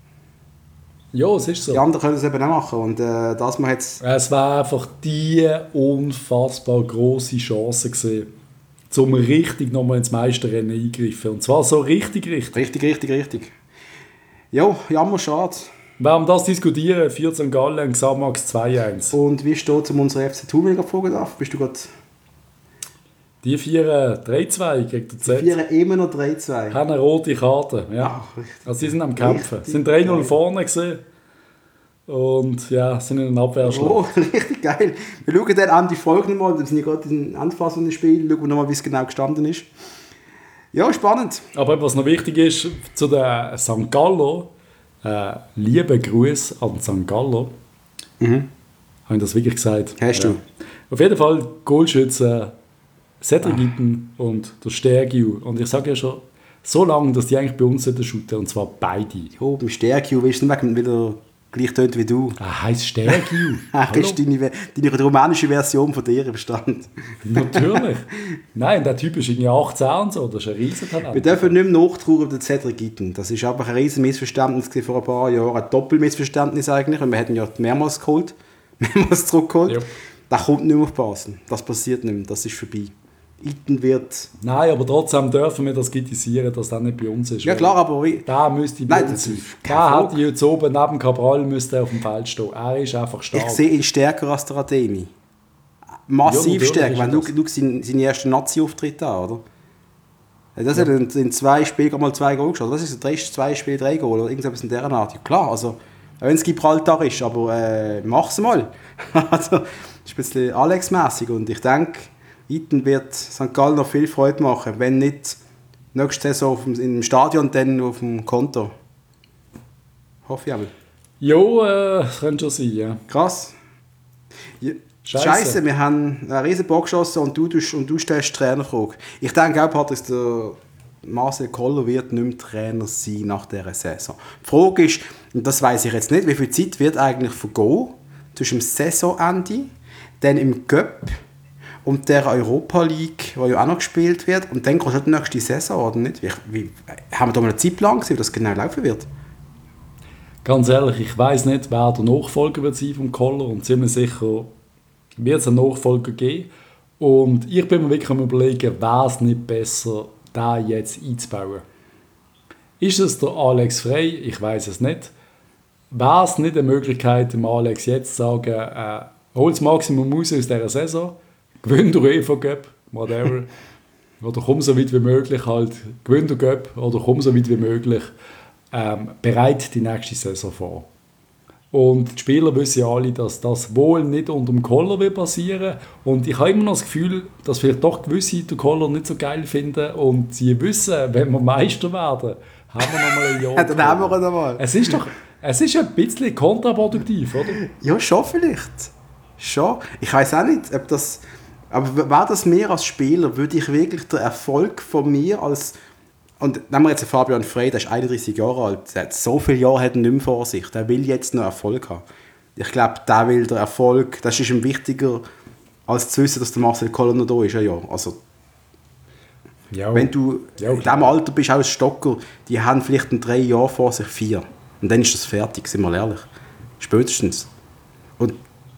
Ja, es ist so. Die anderen können es eben auch machen und das man jetzt... Es war einfach die unfassbar grosse Chance gewesen, um richtig nochmal ins Meisterrennen eingreifen. Und zwar so richtig. Richtig. Ja, jammer, schade. Während wir das diskutieren, 14 Gallen, Xamax 2-1. Und wie steht es um unsere FC Thun, wenn ich fragen darf? Bist du gerade... Die 4 3-2 gegen den Z. Die 4 immer noch 3-2. Haben eine rote Karte, ja. Also sie sind am Kämpfen. Sie sind 3-0 vorne gewesen. Und ja, sind in einer Abwehrschlacht. Oh, richtig geil. Wir schauen dann an die Folge nochmal, wir sind ja gerade in der Anfassung des Spiels, schauen wir nochmal, wie es genau gestanden ist. Ja, spannend. Aber was noch wichtig ist, zu der St. Gallo, liebe Grüße an St. Gallo. Habe ich das wirklich gesagt? Hast du. Auf jeden Fall Goalschützen Cedric Itten und der Stergiu. Und ich sage ja schon so lange, dass die eigentlich bei uns shooten, und zwar beide. Ja, beim Stergiu, weißt du nicht, wieder gleich tönt wie du. Heisst Stergiu? Das ist deine rumänische Version von dir im Stand. Natürlich. Nein, der Typ ist irgendwie 18 und so, das ist ein Riesentalent. Wir dürfen nicht mehr nachtrauern über den Cedric Itten. Das ist einfach ein riesen Missverständnis vor ein paar Jahren, ein Doppelmissverständnis eigentlich, weil wir hätten ja mehrmals geholt. wenn man es zurückholt. Ja. Der kommt nicht mehr auf Basel. Das passiert nicht mehr, das ist vorbei. Iten wird... Nein, aber trotzdem dürfen wir das kritisieren, dass das nicht bei uns ist. Ja klar, aber... Da müsste bei Nein, uns sein. keine Da Frage. hat jetzt oben neben Cabral müsste auf dem Feld stehen. Er ist einfach stark. Ich sehe ihn stärker als der Ademi. Massiv Ja, stärker. Wenn natürlich du seinen ersten Nazi-Auftritt an, oder? Das hat in 2 Spielen mal 2 Goal geschossen. Das ist 2 Spiele 3 Goal oder irgendwas in dieser Art. Ja, klar, also, wenn es Gibraltar ist, aber mach's mal. Also, das ist ein bisschen Alex-mässig und ich denke, Iten wird St. Gallen noch viel Freude machen, wenn nicht nächste Saison im Stadion, dann auf dem Konto. Hoffe ich aber. Jo, das könnte schon sein, ja. Krass. Ja. Scheisse. Scheisse, wir haben einen riesen Bock geschossen und du stellst die Trainerfrage. Ich denke auch, Patrick, der Marcel Koller wird nicht mehr Trainer sein nach dieser Saison. Die Frage ist, und das weiss ich jetzt nicht, wie viel Zeit wird eigentlich vergehen zwischen dem Saisonende, dann im Cup und der Europa League, die ja auch noch gespielt wird, und dann kommt halt die nächste Saison, oder nicht? Haben wir da mal einen Zeitplan gesehen, wie das genau laufen wird? Ganz ehrlich, ich weiss nicht, wer der Nachfolger wird sein vom Koller und ziemlich sicher wird es einen Nachfolger geben. Und ich bin mir wirklich am Überlegen, wäre es nicht besser, da jetzt einzubauen. Ist es der Alex Frey? Ich weiß es nicht. Wäre es nicht eine Möglichkeit, dem Alex jetzt zu sagen, hol das Maximum raus aus dieser Saison, gewinn den UEFA Cup, whatever, oder komm so weit wie möglich, halt, gewinn den Cup, oder komm so weit wie möglich, bereit die nächste Saison vor. Und die Spieler wissen ja alle, dass das wohl nicht unter dem Koller will passieren. Und ich habe immer noch das Gefühl, dass vielleicht doch gewisse den Koller nicht so geil finden. Und sie wissen, wenn wir Meister werden, haben wir noch mal ein Jahr. Dann haben wir noch mal. Es ist ein bisschen kontraproduktiv, oder? Ja, schon vielleicht. Schon. Ich weiß auch nicht, ob das... Aber wäre das mir als Spieler, würde ich wirklich den Erfolg von mir als... Und nehmen wir jetzt Fabian Frey, der ist 31 Jahre alt, der hat so viele Jahre hat er nicht mehr vor sich, der will jetzt noch Erfolg haben. Ich glaube, der will den Erfolg, das ist ihm wichtiger, als zu wissen, dass der Marcel Koller noch da ist. Ja. Also, Ja. wenn du in diesem Alter bist, auch als Stocker, die haben vielleicht in 3 Jahren vor sich 4. Und dann ist das fertig, sind wir ehrlich. Spätestens. Und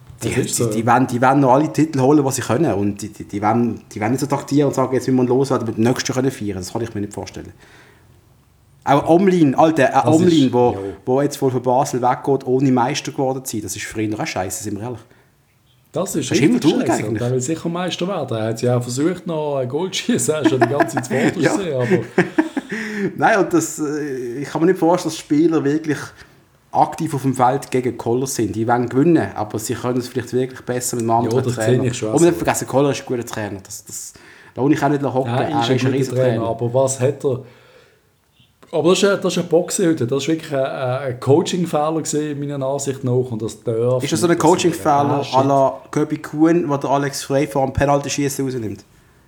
die wollen noch alle Titel holen, was sie können. Und die wollen nicht so taktieren und sagen, jetzt müssen wir loswerden, aber nächstes Jahr feiern. Das kann ich mir nicht vorstellen. Auch Omlin, Alter, Omlin, der jetzt wohl von Basel weggeht, ohne Meister geworden zu sein, das ist für ihn auch scheiße, sind wir ehrlich. Das ist immer richtig traurig scheiße. Und eigentlich. er will sicher Meister werden. Er hat ja auch versucht, noch ein Goal zu schießen. Er ist schon die ganze Zeit vor Ja. gesehen, aber Nein, und ich kann mir nicht vorstellen, dass Spieler wirklich aktiv auf dem Feld gegen Koller sind. Die wollen gewinnen, aber sie können es vielleicht wirklich besser mit einem anderen das Trainer. sehe ich schon Und nicht vergessen, Koller ist ein guter Trainer. Das lohne ich auch nicht hocken. nein, er ist ein guter Trainer. Aber was hat er... Aber das ist ein Boxen heute. Das war wirklich ein Coaching-Fehler gewesen, meiner Ansicht nach. Und das darf Ist das so ein nicht Coaching-Fehler passieren. à la Köbi Kuhn, wo der Alex Frey vor dem Penalty-Schießen rausnimmt?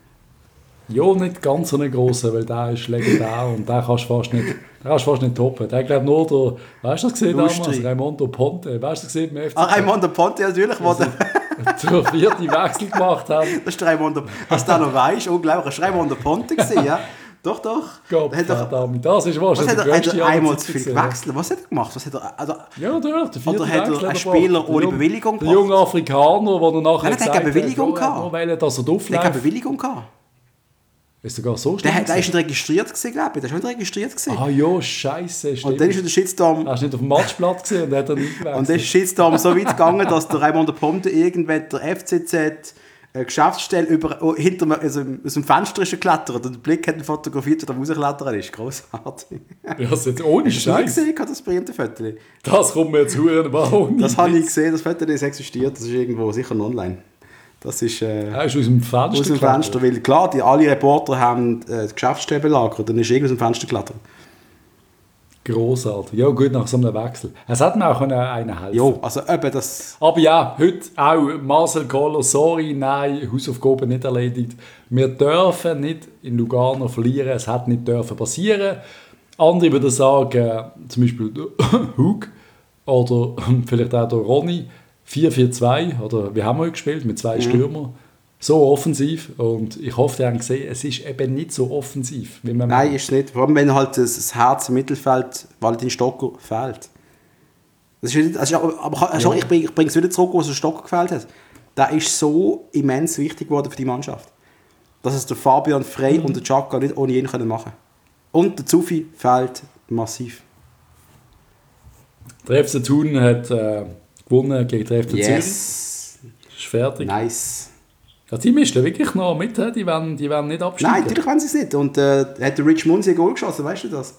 Ja, nicht ganz so einen grossen, weil der ist legendär und den kannst du fast nicht toppen. Der glaube nur der, weißt du das gesehen damals? Lustri. Raimondo Ponte, weißt du das gesehen beim FC? Raimondo Ponte natürlich, wo der... Der 4. Wechsel gemacht hat. Das ist der Raimondo... Was du da noch weißt, unglaublich, das war Raimondo Ponte gewesen, ja? Doch. Gott, Der hat doch- verdammt, das ist Was wahrscheinlich hat der er größte einmal zu viel gewesen. gewechselt? Was hat er gemacht? Was hat er... Also, Ja, natürlich, der 4. Oder hat er Wechsel einen gebracht. Spieler Der ohne junge- Bewilligung Der gebracht? junge Afrikaner, der dann nachher Nein, der hat keine Bewilligung er hat gehabt. nur wollen, dass er der hat keine aufläuft. Bewilligung gehabt. Ist sogar so schlimm Der ist gewesen? nicht registriert gewesen, glaube ich. Der ist nicht registriert gewesen. Ah ja, scheisse, stimmt. Und dann ist der Shitstorm... Er ist nicht auf dem Matchblatt gesehen und hat dann nicht gewechselt. Und dann ist der Shitstorm so weit gegangen, dass der Raimondo Ponte irgendwann der FCZ Geschäftsstelle aus dem Fenster ist geklettert und der Blick hat ihn fotografiert, wie er rausklettern ist. Grossartig. Ja, das ist jetzt ohne Hast du nie Scheiß. gesehen, das berühmte Foto? Das kommt mir jetzt hören, warum Das habe ich gesehen, das Foto das existiert, das ist irgendwo sicher online. Das ist Er ist aus dem Fenster aus dem Fenster, weil klar, alle Reporter haben die Geschäftsstelle belagert, dann ist irgendwie aus dem Fenster geklettert. Grossartig. Ja, gut, nach so einem Wechsel. Es hätte mir auch einen helfen. Jo, also eben das... Aber ja, heute auch Marcel Koller, sorry, nein, Hausaufgaben nicht erledigt. Wir dürfen nicht in Lugano verlieren, es hätte nicht dürfen passieren. Andere würden sagen, zum Beispiel der Hug oder vielleicht auch der Ronny, 4-4-2, oder wie haben wir gespielt, mit 2 Stürmern. So offensiv und ich hoffe, ihr habt gesehen, es ist eben nicht so offensiv. Wie man Nein, ist es nicht. Vor allem, wenn halt das Herz im Mittelfeld, Valentin Stocker, fehlt. Ich bringe es wieder zurück, wo es der Stocker gefällt hat. Der ist so immens wichtig geworden für die Mannschaft. Dass es der Fabian Frey und der Chaka nicht ohne ihn machen können. Und der Zufi fehlt massiv. Der FC Thun hat gewonnen gegen den FC Zürich. Yes. Ist fertig. Nice. Ja, die mischen wirklich noch mit, die wollen nicht absteigen. Nein, natürlich wollen sie es nicht. Und hat der Rich Munzi ein Goal geschossen, weißt du das?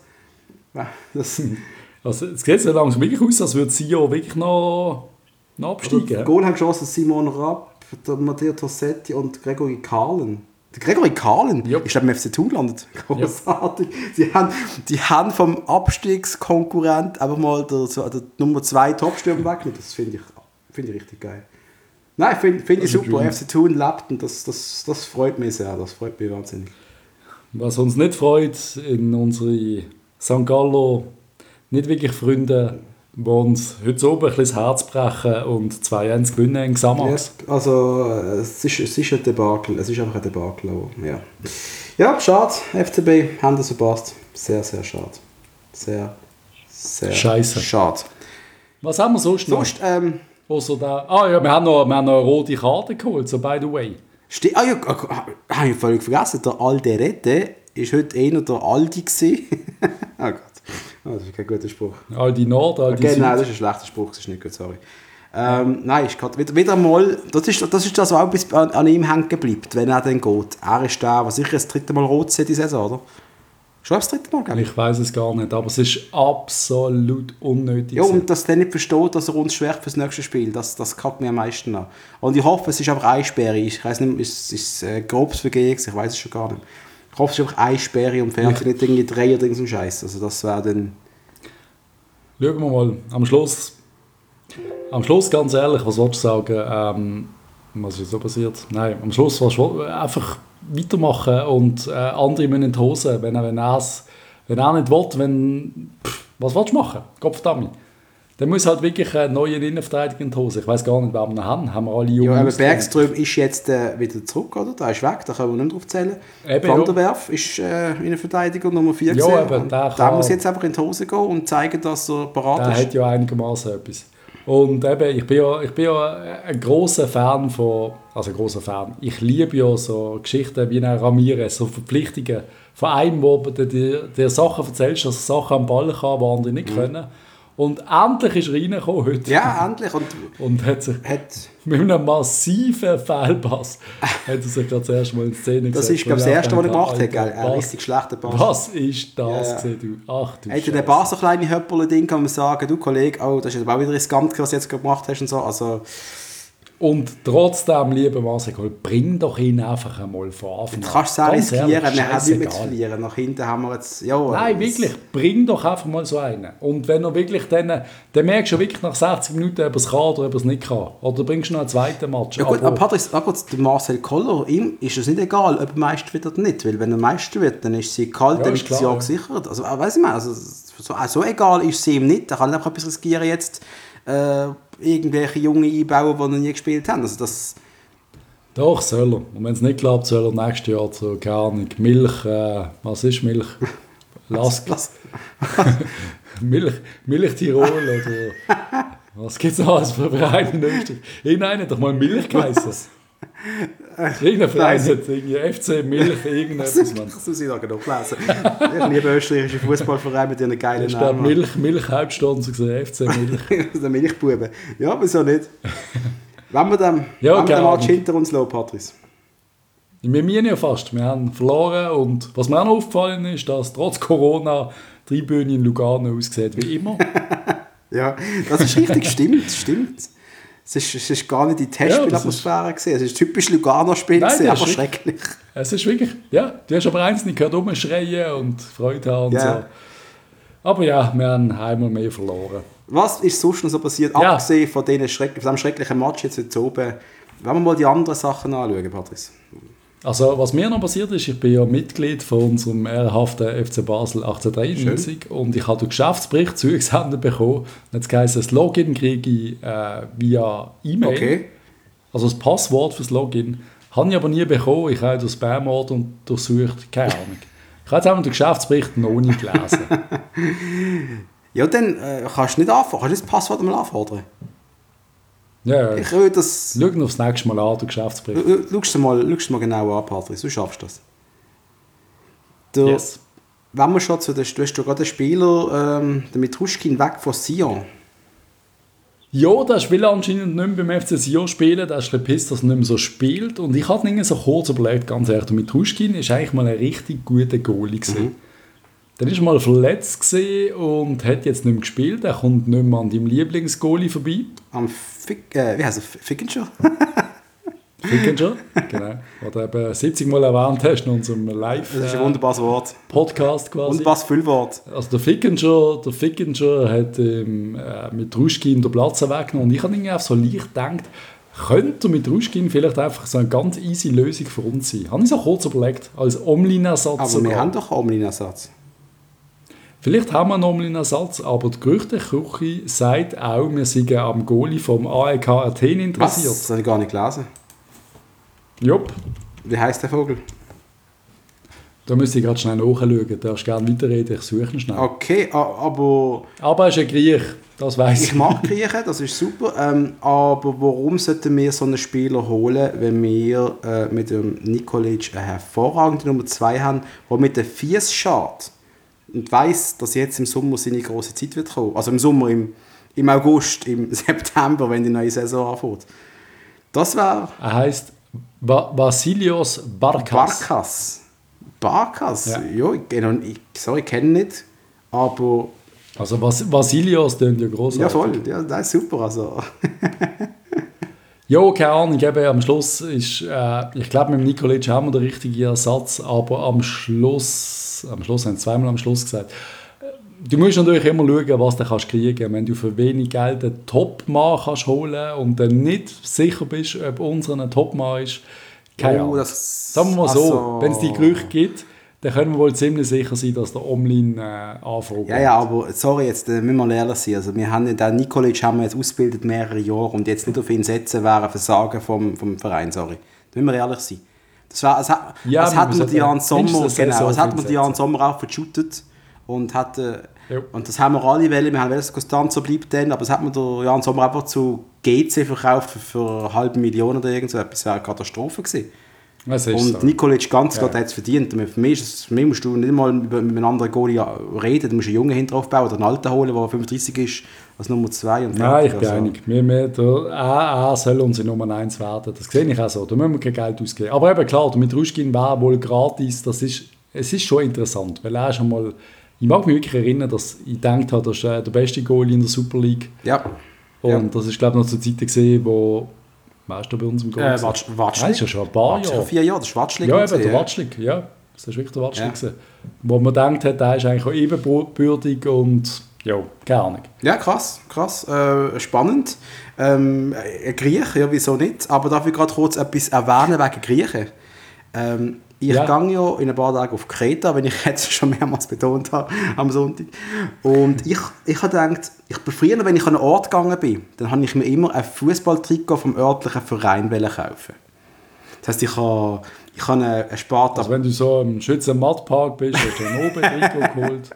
Also, es sieht so langsam wirklich aus, als würde Sio wirklich noch absteigen. Das Goal haben geschossen Simon Rapp, Matteo Tossetti und Gregory Kahlen. Der Gregory Kahlen ist beim FC Thun gelandet. Großartig. Ja. Die haben vom Abstiegskonkurrent einfach mal der Nummer 2 Topstürmer weggenommen. Das finde ich richtig geil. Nein, finde ich super. FC Thun lebt und das freut mich sehr. Das freut mich wahnsinnig. Was uns nicht freut, in unsere St. Gallo nicht wirklich Freunde, die uns heute oben ein bisschen das Herz brechen und 2-1 gewinnen in Xamax. Ja, also es ist ein Debakel. Es ist einfach ein Debakel. Ja, ja, schade. FCB haben das verpasst. Sehr, sehr schade. Sehr, sehr Scheisse. Schade. Was haben wir sonst noch? Wir haben noch eine rote Karte geholt, so by the way. Habe ich völlig vergessen. Der Alderete war heute eher der Aldi gewesen. Oh Gott. Oh, das ist kein guter Spruch. Aldi Nord, Aldi Süd. Nein, das ist ein schlechter Spruch, das ist nicht gut, sorry. Nein, ist gerade wieder mal, das ist das, was auch bis an ihm hängen bleibt, wenn er dann geht. Er ist der, was sicher das dritte Mal rot sieht, die Saison, oder? Schon das dritte Mal, glaube ich. Ich weiss es gar nicht, aber es ist absolut unnötig. Ja, und dass der nicht versteht, dass er uns schwächt für das nächste Spiel, das kackt mir am meisten an. Und ich hoffe, es ist einfach eine Sperre. Ich weiß nicht, ist es grobes Vergehen, ich weiß es schon gar nicht. Ich hoffe, es ist einfach eine Sperre und fertig, nicht irgendwie 3 oder irgend so Scheiß. Also das wäre dann... Schauen wir mal, am Schluss ganz ehrlich, was willst du sagen, was ist jetzt so passiert? Nein, am Schluss willst du einfach weitermachen und andere müssen in die Hose, wenn er nicht will, was willst du machen? Kopfdammi. Dann muss halt wirklich ein neuer Innenverteidiger in die Hose. Ich weiss gar nicht, wer wir noch haben. Haben wir alle Jungen? Ja, aber Bergström ist jetzt wieder zurück, oder? Der ist weg, da können wir nicht drauf zählen. Van der Werf ist Innenverteidiger Nummer 4 gewesen. Der muss jetzt einfach in die Hose gehen und zeigen, dass er parat ist. Der hat ja einigermaßen etwas. Und eben, ich bin ja ein grosser Fan von... Also ein grosser Fan. Ich liebe ja so Geschichten wie ein Ramirez, so Verpflichtungen von einem, wo du dir Sachen erzählst, dass er Sachen am Ball kann, die andere nicht können. Und endlich ist er reingekommen heute. Ja, endlich. Und hat mit einem massiven Fehlpass hat er sich gerade das erste Mal in Szene gesetzt. Das ist, glaube ich, das Erste, was er gemacht hat. Ein richtig schlechter Pass. Was ist das gewesen, du? Ach du Scheiße. Der Pass so kleine Höppel-Ding, kann man sagen, du Kollege, das ist aber auch wieder riskant, was du jetzt gemacht hast und so. Also, und trotzdem, lieber Marcel, bring doch ihn einfach einmal von Anfang an. Du kannst es auch riskieren, wir haben nichts mehr zu verlieren. Nach hinten haben wir jetzt... Ja, nein, wirklich, bring doch einfach mal so einen. Und wenn er wirklich dann merkst du wirklich nach 60 Minuten, ob er es kann oder ob er es nicht kann. Oder bringst du noch einen zweiten Match. Ja gut, aber Patrick, der Marcel Koller, ihm ist es nicht egal, ob er Meister wird oder nicht. Weil wenn er Meister wird, dann ist sie kalt, dann ist das Jahr gesichert. Also, weiss ich mal, also, so egal ist es ihm nicht. Er kann einfach etwas riskieren jetzt... irgendwelche Junge einbauen, die noch nie gespielt haben. Also das doch, soll er. Und wenn es nicht klappt, soll er nächstes Jahr so, keine Ahnung, Milch, was ist Milch? Lask. Milch Tirol oder was gibt es noch als für Vereine in Österreich? Irgendeiner hat doch mal Milch geheißen. Irgendein Verein hat irgendwie FC Milch, irgendetwas. Das muss ich noch genau lesen. Ich liebe österreichische Fußballvereine mit ihren geilen Namen. Milch Hauptstadt, FC Milch. Der Milchbuben. Ja, wieso nicht? Wenn wir den Match hinter uns lassen, Patrice. Wir meinen ja fast. Wir haben verloren und was mir auch noch aufgefallen ist, dass trotz Corona die Tribüne in Lugano aussieht wie immer. Ja, das ist richtig, stimmt. Es ist gar nicht die Testspielatmosphäre gesehen. Es ist typisch Lugano-Spiel, aber schrecklich. Es ist wirklich, ja, du hast aber eins nicht gehört, rumschreien und Freude haben und so. Aber ja, wir haben einmal mehr verloren. Was ist sonst noch so passiert, abgesehen von diesem schrecklichen Match jetzt heute oben? Wenn wir mal die anderen Sachen anschauen, Patrice. Also, was mir noch passiert ist, ich bin ja Mitglied von unserem ehrhaften FC Basel 1893. Schön. Und ich habe den Geschäftsbericht zugesendet bekommen. Jetzt heisst das Login kriege ich via E-Mail. Okay. Also das Passwort für das Login. Habe ich aber nie bekommen. Ich habe den Spam-Ordner untersucht. Keine Ahnung. Ich habe jetzt auch den Geschäftsbericht noch nicht gelesen. Ja, dann kannst du nicht anfordern. Kannst du das Passwort mal anfordern? Ja, Ich will das... schau aufs nächste Mal an, den Geschäftsbericht. Schau dir mal genau an, Patrick, so schaffst du das. Yes. Wenn wir schon du hast gerade den Spieler, der Mitruschkin, weg von Sion. Ja, der will anscheinend nicht mehr beim FC Sion spielen. Der ist gepisst, dass er nicht mehr so spielt. Und ich habe ihn so kurz überlegt, ganz ehrlich, der Mitruschkin ist eigentlich mal ein richtig guter Goalie gewesen. Dann war er mal verletzt gewesen und hat jetzt nicht mehr gespielt. Er kommt nicht mehr an deinem Lieblingsgoalie vorbei. Am wie heißt er? Fickinger? Fickinger, genau. Oder eben 70 Mal erwähnt hast in unserem Live. Das ist ein wunderbares Wort. Podcast quasi. Wunderbares Füllwort. Also der Fickinger hat mit Ruschkin den Platz weggenommen. Und ich habe irgendwie auch so leicht gedacht, könnte mit Ruschkin vielleicht einfach so eine ganz easy Lösung für uns sein. Habe ich so kurz überlegt, als Omlin-Ersatz. Aber wir haben doch einen Omlin-Ersatz. Vielleicht haben wir einen Omlin-Ersatz, aber die Gerüchteküche sagt auch, wir sind am Goalie vom AEK Athen interessiert. Was? Das habe ich gar nicht gelesen. Jupp. Wie heisst der Vogel? Da müsste ich gerade schnell nachschauen. Du darfst gerne weiterreden, ich suche ihn schnell. Okay, aber er ist ein Griech, das weiss ich. Ich mag Griechen, das ist super. Aber warum sollten wir so einen Spieler holen, wenn wir mit dem Nikolic eine hervorragende Nummer 2 haben, der mit den Fies schaut und weiss, dass jetzt im Sommer seine grosse Zeit wird kommen. Also im Sommer, im August, im September, wenn die neue Saison anfängt. Das wäre... Er heisst Vasilios Barkas. Barkas? Ja, ich kenne ihn nicht, aber... Also Vasilios klingt ja grossartig. Ja, voll, ja, das ist super. Also. Ja, keine Ahnung, am Schluss ist, ich glaube, mit dem Nikolic haben wir den richtigen Ersatz, aber am Schluss haben sie zweimal am Schluss gesagt, du musst natürlich immer schauen, was du kannst kriegen. Wenn du für wenig Geld einen Topmann kannst holen und dann nicht sicher bist, ob unser ein Topmann ist, keine Ahnung. Sagen wir mal so, also, wenn es die Gerüchte gibt, dann können wir wohl ziemlich sicher sein, dass der Omlin anfragt. Ja, aber sorry, jetzt müssen wir ehrlich sein. Also, wir haben den Nikolic haben wir jetzt ausgebildet mehrere Jahre und jetzt nicht auf ihn setzen, wäre ein Versagen vom Verein, sorry. Da müssen wir ehrlich sein. Das hat mir Jan Sommer auch verschüttet und und das haben wir alle wollen. Wir haben wollen, dass konstant so bleibt dann, aber das hat mir der Jan Sommer einfach zu GC verkauft für 500.000 oder irgend so etwas. Das war eine Katastrophe gewesen. Und Nikolic ganz klar, der hat es verdient. Für mich musst du nicht mal mit einem anderen Goalie reden. Du musst einen Jungen hinten aufbauen oder einen Alten holen, der 35 ist, als Nummer 2. Nein, ich bin einig. Er soll unsere Nummer 1 werden. Das sehe ich auch so. Da müssen wir kein Geld ausgeben. Aber eben klar, mit Ruschkin wäre wohl gratis. Es ist schon interessant, weil er schon mal... Ich mag mich wirklich erinnern, dass ich gedacht habe, das ist der beste Goalie in der Super League. Ja. Und das ist, glaube ich, noch zur Zeit gesehen, wo... Weißt du bei uns im Goal? Watschlik. Das ist ja schon ein paar Jahre. 4 Jahre, das ist Watschlik. Ja, eben, der Watschlik, ja. Das ist wirklich der Watschlik gewesen. Wo man gedacht hat, der ist eigentlich auch ebenbürtig und ja, keine Ahnung. Ja, krass. Spannend. Ein Griech, ja, wieso nicht? Aber darf ich gerade kurz etwas erwähnen wegen Griechen? Ich gehe ja in ein paar Tagen auf Kreta, wenn ich jetzt schon mehrmals betont habe, am Sonntag. Und ich habe gedacht, früher, wenn ich an einen Ort gegangen bin, dann habe ich mir immer ein Fußballtrikot vom örtlichen Verein kaufen. Das heisst, ich habe eine Sparta... Also wenn du so im Schützenmattpark bist, hast du ein Oben-Trikot geholt.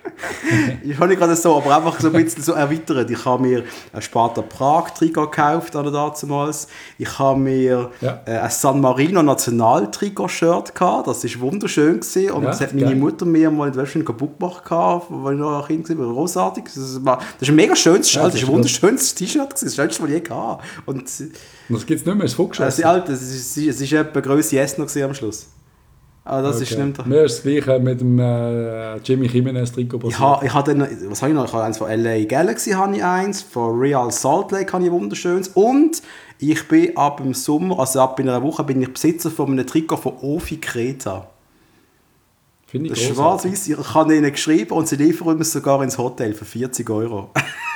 Ich habe nicht gerade so, aber einfach so ein bisschen so erweitert. Ich habe mir ein Sparta Prag-Trikot gekauft, damals. Ich habe mir ein San Marino National-Trikot-Shirt gehabt. Das war wunderschön gewesen. Und das hat meine Mutter mir mal in Deutschland kaputt gemacht, als ich noch ein Kind war. Großartig. Das ist ein mega schönes Shirt. Das ist ein wunderschönes T-Shirt. Das schönste, was ich je hatte. Und das gibt es nicht mehr, es ist es war etwa Grösse S noch am Schluss. Aber das ist nicht mehr... Mir ist das Gleiche mit dem Jimmy Jimenez Trikot passiert. Ich habe noch? Ich habe eins von LA Galaxy, habe ich eins, von Real Salt Lake habe ich wunderschönes und ich bin ab dem Sommer, also ab einer Woche, bin ich Besitzer von einem Trikot von Ofi Kreta. Finde ich das ist schwarz-weiß, ich habe ihnen geschrieben und sie liefern es sogar ins Hotel für 40 €.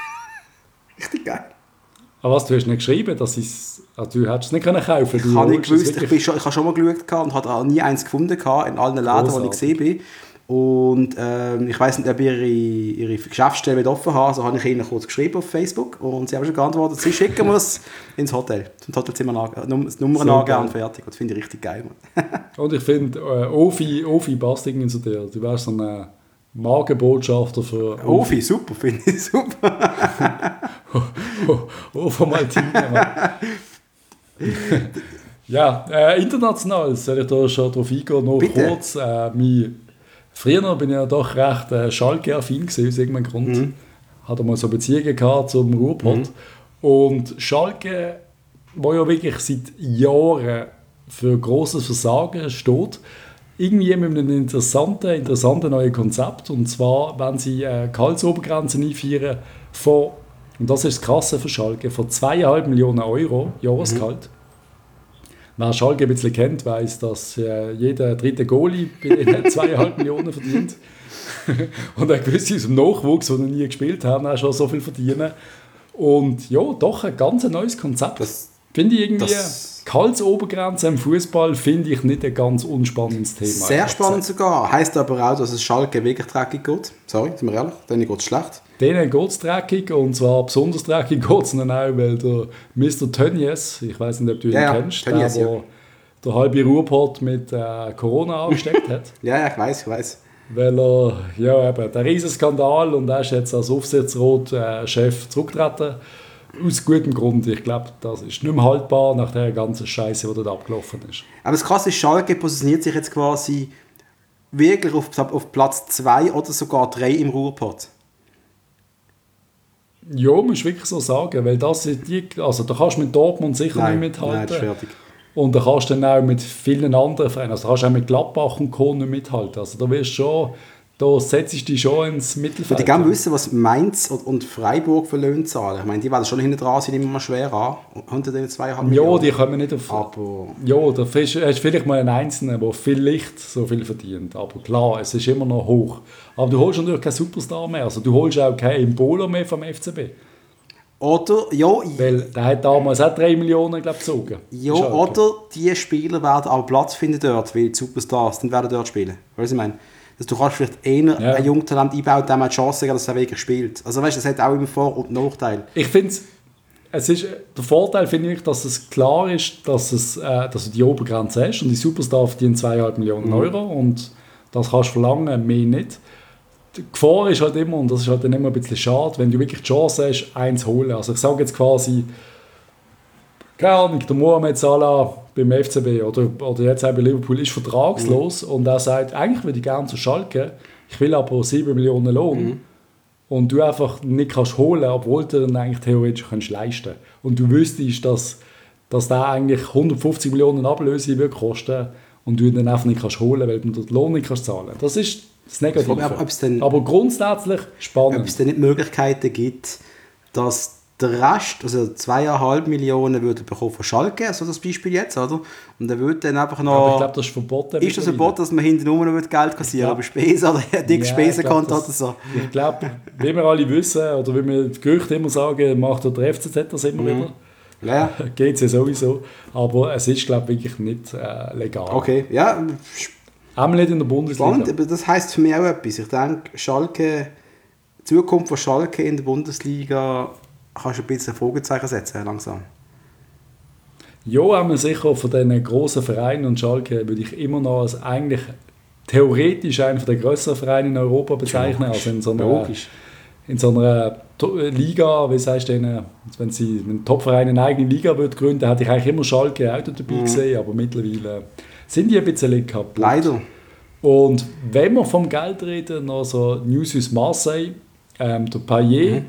Richtig geil. Aber was, du hast nicht geschrieben, du hättest es nicht kaufen können? Ich habe nicht gewusst, ich habe schon mal geschaut und habe nie eins gefunden in allen Läden, wo ich gesehen bin. Und ich weiss nicht, ob ihre Geschäftsstelle offen haben, also habe ich ihnen kurz geschrieben auf Facebook und sie haben schon geantwortet, sie schicken mir es ins Hotel, zum Hotelzimmer Nummern angeben und fertig. Das finde ich richtig geil. Und ich finde, Ofi passt irgendwie zu dir. Du wärst so ein Magenbotschafter für Ofi, super, finde ich super. Von Maltine. Ja, international soll ich da schon drauf eingehen. Noch Bitte. kurz. Früher bin ich ja doch recht Schalke-affin gewesen, aus irgendeinem Grund. Hatte mal so Beziehungen gehabt zum Ruhrpott. Und Schalke, wo ja wirklich seit Jahren für grosses Versagen steht, irgendwie mit einem interessanten neuen Konzept. Und zwar, wenn sie Gehaltsobergrenzen einführen von, und das ist das Krasse für Schalke, von 2,5 Millionen Euro Jahresgehalt. Wer Schalke ein bisschen kennt, weiss, dass jeder dritte Goalie bei denen 2,5 Millionen verdient. Und auch gewisse aus dem Nachwuchs, die noch nie gespielt haben, auch schon so viel verdienen. Und ja, doch ein ganz neues Konzept. Finde ich irgendwie, Gehaltsobergrenze im Fußball finde ich nicht ein ganz unspannendes Thema. Sehr spannend sogar. Heisst aber auch, dass es Schalke wirklich dreckig geht. Sorry, sind wir ehrlich, denen geht es schlecht. Denen geht es dreckig, und zwar besonders dreckig geht es ihnen auch, weil der Mr. Tönnies, ich weiß nicht, ob du ihn kennst, Tönnies, der der halbe Ruhrpott mit Corona angesteckt hat. Ja, ich weiß. Weil er, ja eben, der Riesenskandal, und er ist jetzt als Aufsichtsratschef zurückgetreten. Aus gutem Grund. Ich glaube, das ist nicht mehr haltbar nach der ganzen Scheiße, die dort abgelaufen ist. Aber das Krasse ist, Schalke positioniert sich jetzt quasi wirklich auf Platz 2 oder sogar 3 im Ruhrpott. Ja, musst du wirklich so sagen, weil das sind die, also da kannst du mit Dortmund sicher nicht mithalten. Nein, das ist fertig. Und da kannst du dann auch mit vielen anderen Vereinen, also da kannst du auch mit Gladbach und Co. nicht mithalten. Also da wirst schon, da setzt du dich schon ins Mittelfeld. Ich würde gerne wissen, was Mainz und Freiburg für Löhne zahlen. Ich meine, die werden schon hinten dran, sind immer mal schwer an. Unter den 2,5 Millionen. Ja, die kommen nicht auf... Aber... Ja, da hast du vielleicht mal einen Einzelnen, der vielleicht so viel verdient. Aber klar, es ist immer noch hoch. Aber du holst natürlich keinen Superstar mehr. Also du holst auch keinen Imbolo mehr vom FCB. Oder, ja... Weil der hat damals auch 3 Millionen, glaube ich, gezogen. Ja, oder die Spieler werden auch Platz finden dort, weil die Superstars dann werden dort spielen. Weißt du, was ich meine? Dass du kannst vielleicht eher ein Jungtalent einbauen, dem man die Chance geben, dass er wirklich spielt. Also weißt du, das hat auch immer Vor- und Nachteil. Ich finde es ist, der Vorteil finde ich, dass es klar ist, dass du die Obergrenze hast und die Superstars verdienen 2,5 Millionen Euro und das kannst du verlangen, mehr nicht. Die Gefahr ist halt immer, und das ist halt dann immer ein bisschen schade, wenn du wirklich die Chance hast, eins zu holen. Also ich sage jetzt quasi, keine Ahnung, der Mohamed Salah beim FCB oder jetzt auch bei Liverpool ist vertragslos und er sagt, eigentlich würde ich gerne zu Schalke, ich will aber 7 Millionen Lohn und du einfach nicht kannst holen, obwohl du dann eigentlich theoretisch kannst leisten. Und du wüsstest, dass der eigentlich 150 Millionen Ablöse wird kosten und du ihn dann einfach nicht kannst holen, weil du den Lohn nicht kannst zahlen. Das ist das Negative. Aber grundsätzlich spannend. Ob es denn nicht Möglichkeiten gibt, dass der Rest, also 2,5 Millionen würde bekommen von Schalke, also das Beispiel jetzt, oder? Und er würde dann einfach noch... Aber ich glaube, das ist verboten. Ist das verboten, dass man hinten nur noch Geld kassieren über Spesen oder ein dickes Spesenkonto oder so? Ich glaube, wie wir alle wissen, oder wie wir die Gerüchte immer sagen, macht der FCZ das immer wieder. Ja. Geht es ja sowieso. Aber es ist, glaube ich, wirklich nicht legal. Okay, ja. Einmal nicht in der Bundesliga. Spannend, aber das heisst für mich auch etwas. Ich denke, die Zukunft von Schalke in der Bundesliga kannst du ein bisschen Fragezeichen setzen, langsam. Ja, haben wir sicher von diesen grossen Vereinen, und Schalke würde ich immer noch als eigentlich theoretisch einen der grösseren Vereine in Europa bezeichnen. Also in so einer Liga, wie sagst du denen, wenn ein Topverein eine eigene Liga würde gründen, hätte ich eigentlich immer Schalke auch dabei gesehen, aber mittlerweile sind die ein bisschen kaputt. Leider. Und wenn wir vom Geld reden, noch so News aus Marseille, der Payet,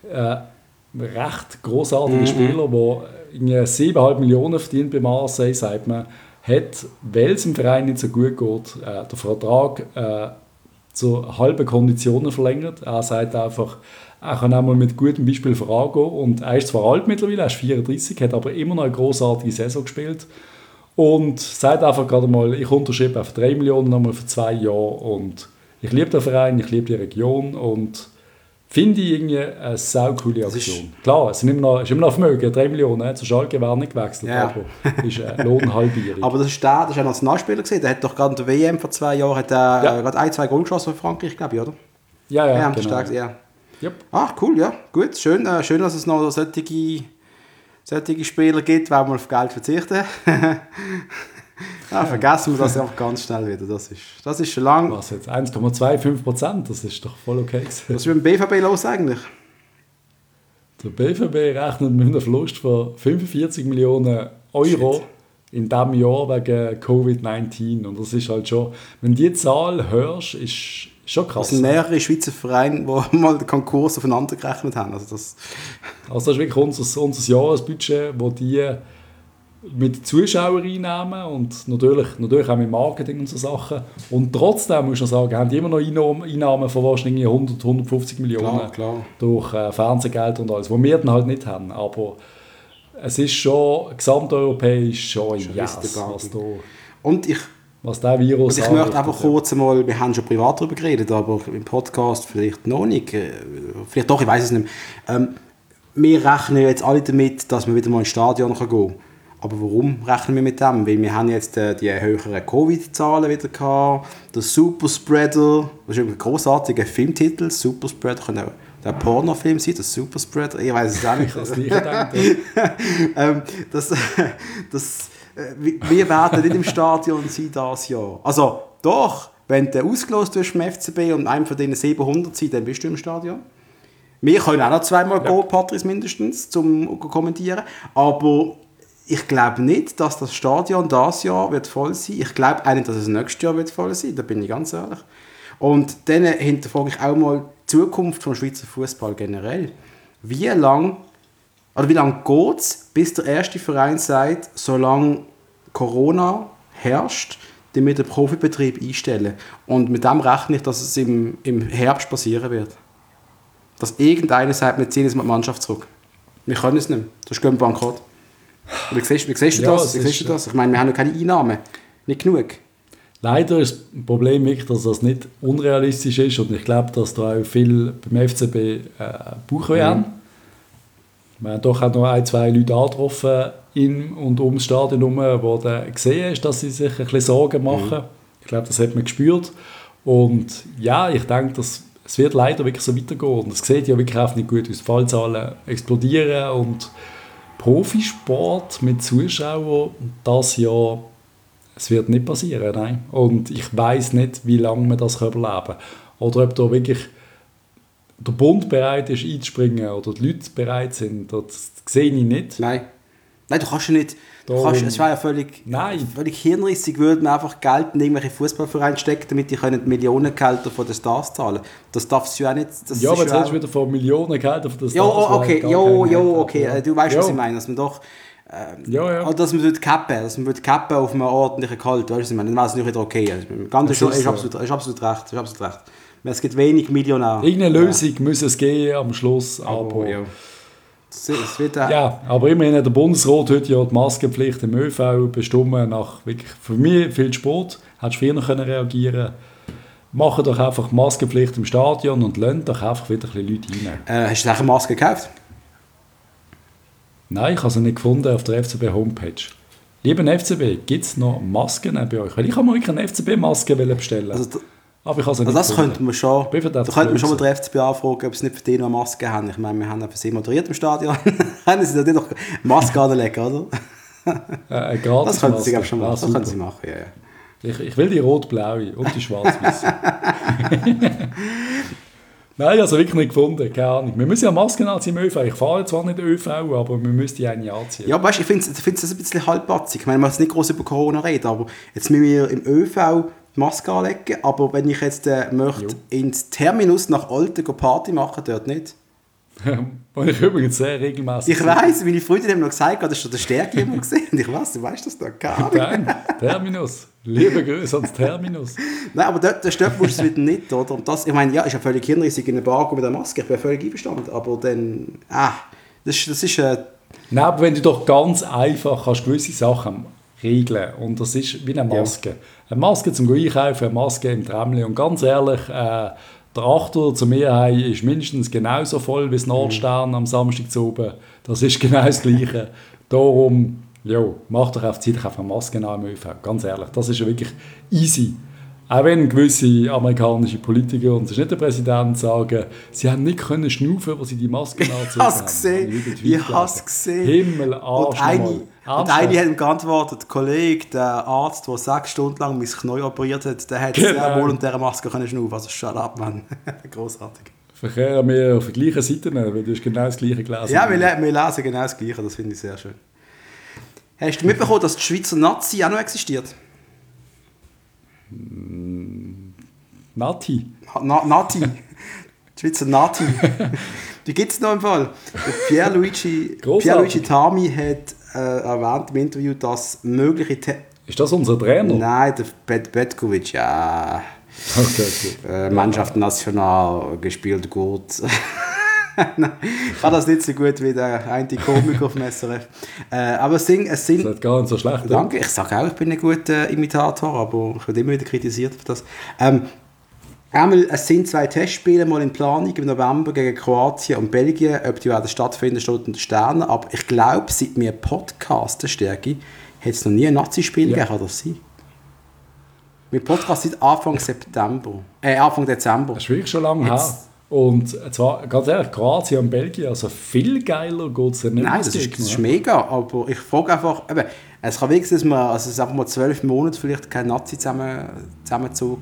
recht grossartiger Spieler, der 7,5 Millionen verdient bei Marseille, sagt man, hat, weil es dem Verein nicht so gut geht, den Vertrag zu halben Konditionen verlängert. Er sagt einfach, er kann auch mal mit gutem Beispiel vorangehen. Und er ist zwar alt mittlerweile, er ist 34, hat aber immer noch eine grossartige Saison gespielt. Und sagt einfach gerade mal, ich unterschreibe auf 3 Millionen nochmal für 2 Jahre. Und ich liebe den Verein, ich liebe die Region und finde ich irgendwie eine sau coole Aktion. Klar, es ist immer noch Vermögen, 3 Millionen, zu Schalke wäre nicht gewechselt, aber ist eine Lohnhalbierung. Aber das ist ein Nationalspieler gesehen, der hat doch gerade in der WM vor 2 Jahren gerade 1-2 Goal geschossen für Frankreich, glaube ich, oder? Ja, genau. Stark, ja. Yep. Ach, cool, ja, gut, schön, dass es noch solche Spieler gibt, die mal auf Geld verzichten. Ja, vergessen wir das einfach ganz schnell wieder. Das ist schon lang. Was jetzt? 1,25%? Das ist doch voll okay gewesen. Was ist mit dem BVB los eigentlich? Der BVB rechnet mit einem Verlust von 45 Millionen Euro Shit. in diesem Jahr wegen Covid-19. Und das ist halt schon, wenn du die Zahl hörst, ist schon krass. Das sind mehrere Schweizer Vereine, die mal den Konkurs aufeinander gerechnet haben. Also das ist wirklich unser Jahresbudget, wo die mit Zuschauereinnahmen und natürlich auch mit Marketing und so Sachen. Und trotzdem muss man sagen, haben die immer noch Einnahmen von wahrscheinlich 100, 150 Millionen klar. durch Fernsehgeld und alles, was wir dann halt nicht haben. Aber es ist schon gesamteuropäisch schon ein Yes, was der Virus ich möchte einfach kurz einmal, wir haben schon privat darüber geredet, aber im Podcast vielleicht noch nicht, vielleicht doch, ich weiß es nicht mehr. Wir rechnen jetzt alle damit, dass wir wieder mal ins Stadion gehen können. Aber warum rechnen wir mit dem? Weil wir haben jetzt die höheren Covid-Zahlen wieder gehabt, der Superspreader, das ist ein grossartiger Filmtitel, Superspreader, könnte auch der Pornofilm sein, der Superspreader, ich weiß es auch nicht. Wir werden nicht im Stadion sein dieses Jahr. Also doch, wenn du ausgelost wirst vom FCB und einem von denen 700 sind, dann bist du im Stadion. Wir können auch noch zweimal gehen, Patrice mindestens, zum kommentieren, aber ich glaube nicht, dass das Stadion dieses Jahr wird voll sein. Ich glaube auch nicht, dass es nächstes Jahr wird voll sein. Da bin ich ganz ehrlich. Und dann hinterfrage ich auch mal die Zukunft des Schweizer Fußball generell. Wie lange geht es, bis der erste Verein sagt, solange Corona herrscht, den wir den Profibetrieb einstellen? Und mit dem rechne ich, dass es im Herbst passieren wird. Dass irgendeiner sagt, wir ziehen jetzt mal die Mannschaft zurück. Wir können es nicht mehr. Das gehen wir bankrott. Wie siehst du das? Ich meine, wir haben noch keine Einnahmen. Nicht genug. Leider ist das Problem wirklich, dass das nicht unrealistisch ist. Und ich glaube, dass da auch viel beim FCB Bauchweh haben. Wir haben doch auch noch ein, zwei Leute angetroffen in und ums Stadion herum, wo dann gesehen ist, dass sie sich ein bisschen Sorgen machen. Ich glaube, das hat man gespürt. Und ja, ich denke, es wird leider wirklich so weitergehen. Und es sieht ja wirklich auch nicht gut aus. Die Fallzahlen explodieren und Profisport mit Zuschauern, das Jahr, es wird nicht passieren, nein. Und ich weiss nicht, wie lange man das überleben kann. Oder ob da wirklich der Bund bereit ist einzuspringen oder die Leute bereit sind, das sehe ich nicht. Nein, du kannst ja nicht. Es wäre ja völlig hirnrissig, würde man einfach Geld in irgendwelche Fußballvereine stecken, damit die Millionengehälter von den Stars zahlen. Das darfst du ja nicht. Ja, aber jetzt redest du wieder von Millionengehältern von den Stars. Okay. Du weißt, was ich meine. Dass man doch... Oder dass man cappen auf einem ordentlichen Gehalt. Weißt du, was ich meine? Dann wäre es nicht wieder okay. Ist absolut recht. Es gibt wenig Millionäre. Irgendeine Lösung muss es geben am Schluss. Aber aber immerhin hat der Bundesrat heute ja die Maskenpflicht im ÖV bestimmt nach wirklich für mich viel Sport. Hättest du früher noch reagieren können. Machen doch einfach Maskenpflicht im Stadion und lassen doch einfach wieder ein bisschen Leute rein. Hast du eine Maske gekauft? Nein, ich habe sie nicht gefunden auf der FCB-Homepage. Lieber FCB, gibt es noch Masken bei euch? Weil ich habe mir wirklich eine FCB-Maske bestellen. Aber ich habe sie nicht das könnte man schon. Da könnte man schon mal den FCB anfragen, ob sie nicht für die noch eine Maske haben. Ich meine, wir haben ja für sie moderiert im Stadion. Können sie da nicht noch Maske anlegen, oder? Das könnten sie schon machen. Das können sie machen, ja. Ich will die rot-blaue und die schwarz-weiße. Nein, also wirklich nicht gefunden, keine Ahnung. Wir müssen ja Masken anziehen im ÖV. Ich fahre zwar nicht ÖV, aber wir müssen eine anziehen. Ja, weißt, ich finde es ein bisschen halbpatzig. Ich meine, man muss nicht groß über Corona reden, aber jetzt müssen wir im ÖV die Maske anlegen, aber wenn ich jetzt möchte ins Terminus nach Olten Party machen, dort nicht. Was ich übrigens sehr regelmäßig. Ich weiss, meine Freundin haben noch gesagt, das ist schon der Stärke immer gesehen. Und ich weiss, du weißt das doch gar nicht. Terminus. Liebe Grüße ans Terminus. Nein, aber dort musst du es wieder nicht, oder? Und das, ich meine, ja, ist ja völlig hirnrissig in eine Bar mit der Maske. Ich bin völlig einverstanden. Aber dann, das ist Nein, aber wenn du doch ganz einfach kannst gewisse Sachen regeln und das ist wie eine Maske. Ja. Eine Maske zum Einkaufen, eine Maske im Tramli. Und ganz ehrlich, der Achter zu mir heim ist mindestens genauso voll wie das Nordstern am Samstag zu oben. Das ist genau das Gleiche. Darum, mach doch auf die Zeit eine Maske an im ÖV. Ganz ehrlich, das ist ja wirklich easy. Auch wenn gewisse amerikanische Politiker, und das ist nicht der Präsident, sagen, sie haben nicht können schnaufen, als sie die Maske angezogen haben. Ich habe es gesehen. Himmel, Arsch. Und eine hat ihm geantwortet, der Kollege, der Arzt, der 6 Stunden lang mein Knie operiert hat, der hat sehr wohl unter dieser Maske können schnaufen. Also shut up, Mann. Grossartig. Verkehren wir auf der gleichen Seite, weil du hast genau das Gleiche gelesen. Ja, wir lesen genau das Gleiche, das finde ich sehr schön. Hast du mitbekommen, dass die Schweizer Nazi auch noch existiert? Nati. Nati. Die Schweizer Nati. Die gibt es noch im Fall. Pierluigi Tami hat erwähnt im Interview, dass mögliche... Ist das unser Trainer? Nein, der Petkovic, ja. Okay. Mannschaft national, gespielt gut. Ich kann das nicht so gut wie der eine Komiker auf dem SRF. Aber es sind... Das ist gar nicht so schlecht. Danke, ich sage auch, ich bin ein guter Imitator, aber ich werde immer wieder kritisiert für das. Es sind 2 Testspiele mal in Planung im November gegen Kroatien und Belgien. Ob die werden stattfinden, steht unter den Sternen. Aber ich glaube, seit wir Podcasten stärken, hat es noch nie ein Nazi-Spiel gegeben, kann das sein? Mein Podcast seit Anfang Dezember. Das ist wirklich schon lange her. Und zwar, ganz ehrlich, Kroatien und Belgien, also viel geiler geht es ja nicht. Nein, das ist mega, aber ich frage einfach, es kann wirklich sein, dass es einfach mal 12 Monate vielleicht kein Nazi-Zusammenzug,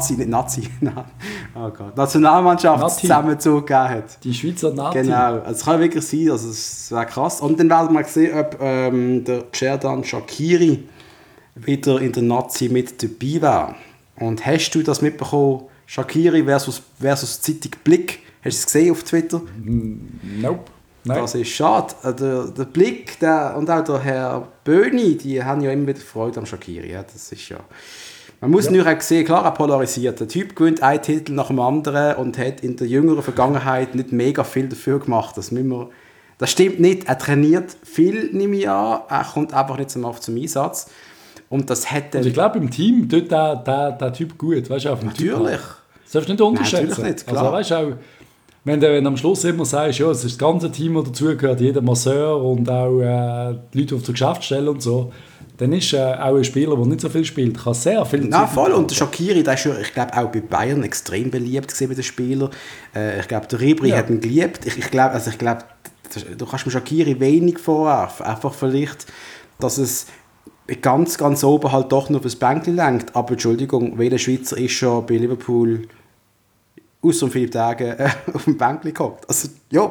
Nationalmannschafts-Zusammenzug gegeben hat. Die Schweizer Nazi. Genau, also es kann wirklich sein, also es wäre krass. Und dann werden wir sehen, ob der Xherdan Shaqiri wieder in der Nazi mit dabei war. Und hast du das mitbekommen, Shaqiri versus Zeitung Blick? Hast du es gesehen auf Twitter? Nope. Nein. Das ist schade. Der Blick und auch der Herr Böhni, die haben ja immer wieder Freude am Shaqiri. Ja, das ist ja... Man muss nur auch sehen, klar, er polarisiert. Der Typ gewinnt einen Titel nach dem anderen und hat in der jüngeren Vergangenheit nicht mega viel dafür gemacht. Das stimmt nicht. Er trainiert viel, nehme ich an. Er kommt einfach nicht so oft zum Einsatz. Und das hätte... Und ich glaube, im Team tut der Typ gut. Weißt du, auf dem natürlich. Das darfst du nicht unterschätzen. Natürlich nicht, klar. Also, weißt du, auch, wenn du am Schluss immer sagst, ja, es ist das ganze Team, das dazugehört, jeder Masseur und auch die Leute auf der Geschäftsstelle und so, dann ist auch ein Spieler, der nicht so viel spielt, kann sehr viel Zeit voll. Und der Shaqiri, der ist ja, ich glaube, auch bei Bayern extrem beliebt gewesen bei den Spielern. Ich glaube, der Ribéry hat ihn geliebt. Ich glaube, du kannst mir Shaqiri wenig vorwerfen. Einfach vielleicht, dass es ganz, ganz oben halt doch nur fürs Bänkchen lenkt. Aber Entschuldigung, welcher Schweizer ist schon bei Liverpool außer Philipp Dagen auf dem Bänkchen gehockt? Also, ja.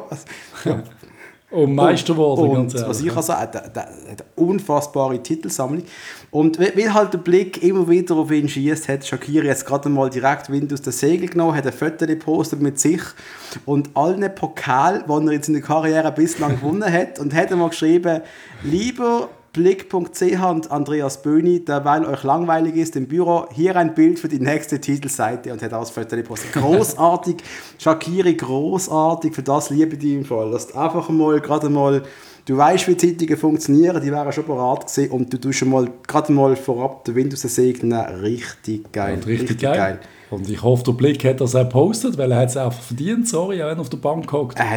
Und Meister geworden, ganz ehrlich. Was ich kann sagen, eine unfassbare Titelsammlung. Und weil halt der Blick immer wieder auf ihn schießt, hat Shaqiri jetzt gerade mal direkt Wind aus den Segeln genommen, hat ein Foto gepostet mit sich und allen Pokal, die er in seiner Karriere bislang gewonnen hat, und hat einmal geschrieben, lieber Blick.ch und Andreas Böhni, weil euch langweilig ist im Büro, hier ein Bild für die nächste Titelseite, und hat auch das Foto gepostet. Großartig, Shaqiri, großartig, für das liebe ich im Fall. Dass du einfach mal, du weißt, wie Zeitungen funktionieren, die wären schon bereit gewesen, und du tust schon mal, gerade mal vorab den Wind aus den Segeln, richtig geil. Und richtig geil. Und ich hoffe, der Blick hat das auch gepostet, weil er hat es einfach verdient, sorry, auch wenn er auf der Bank hockt. Er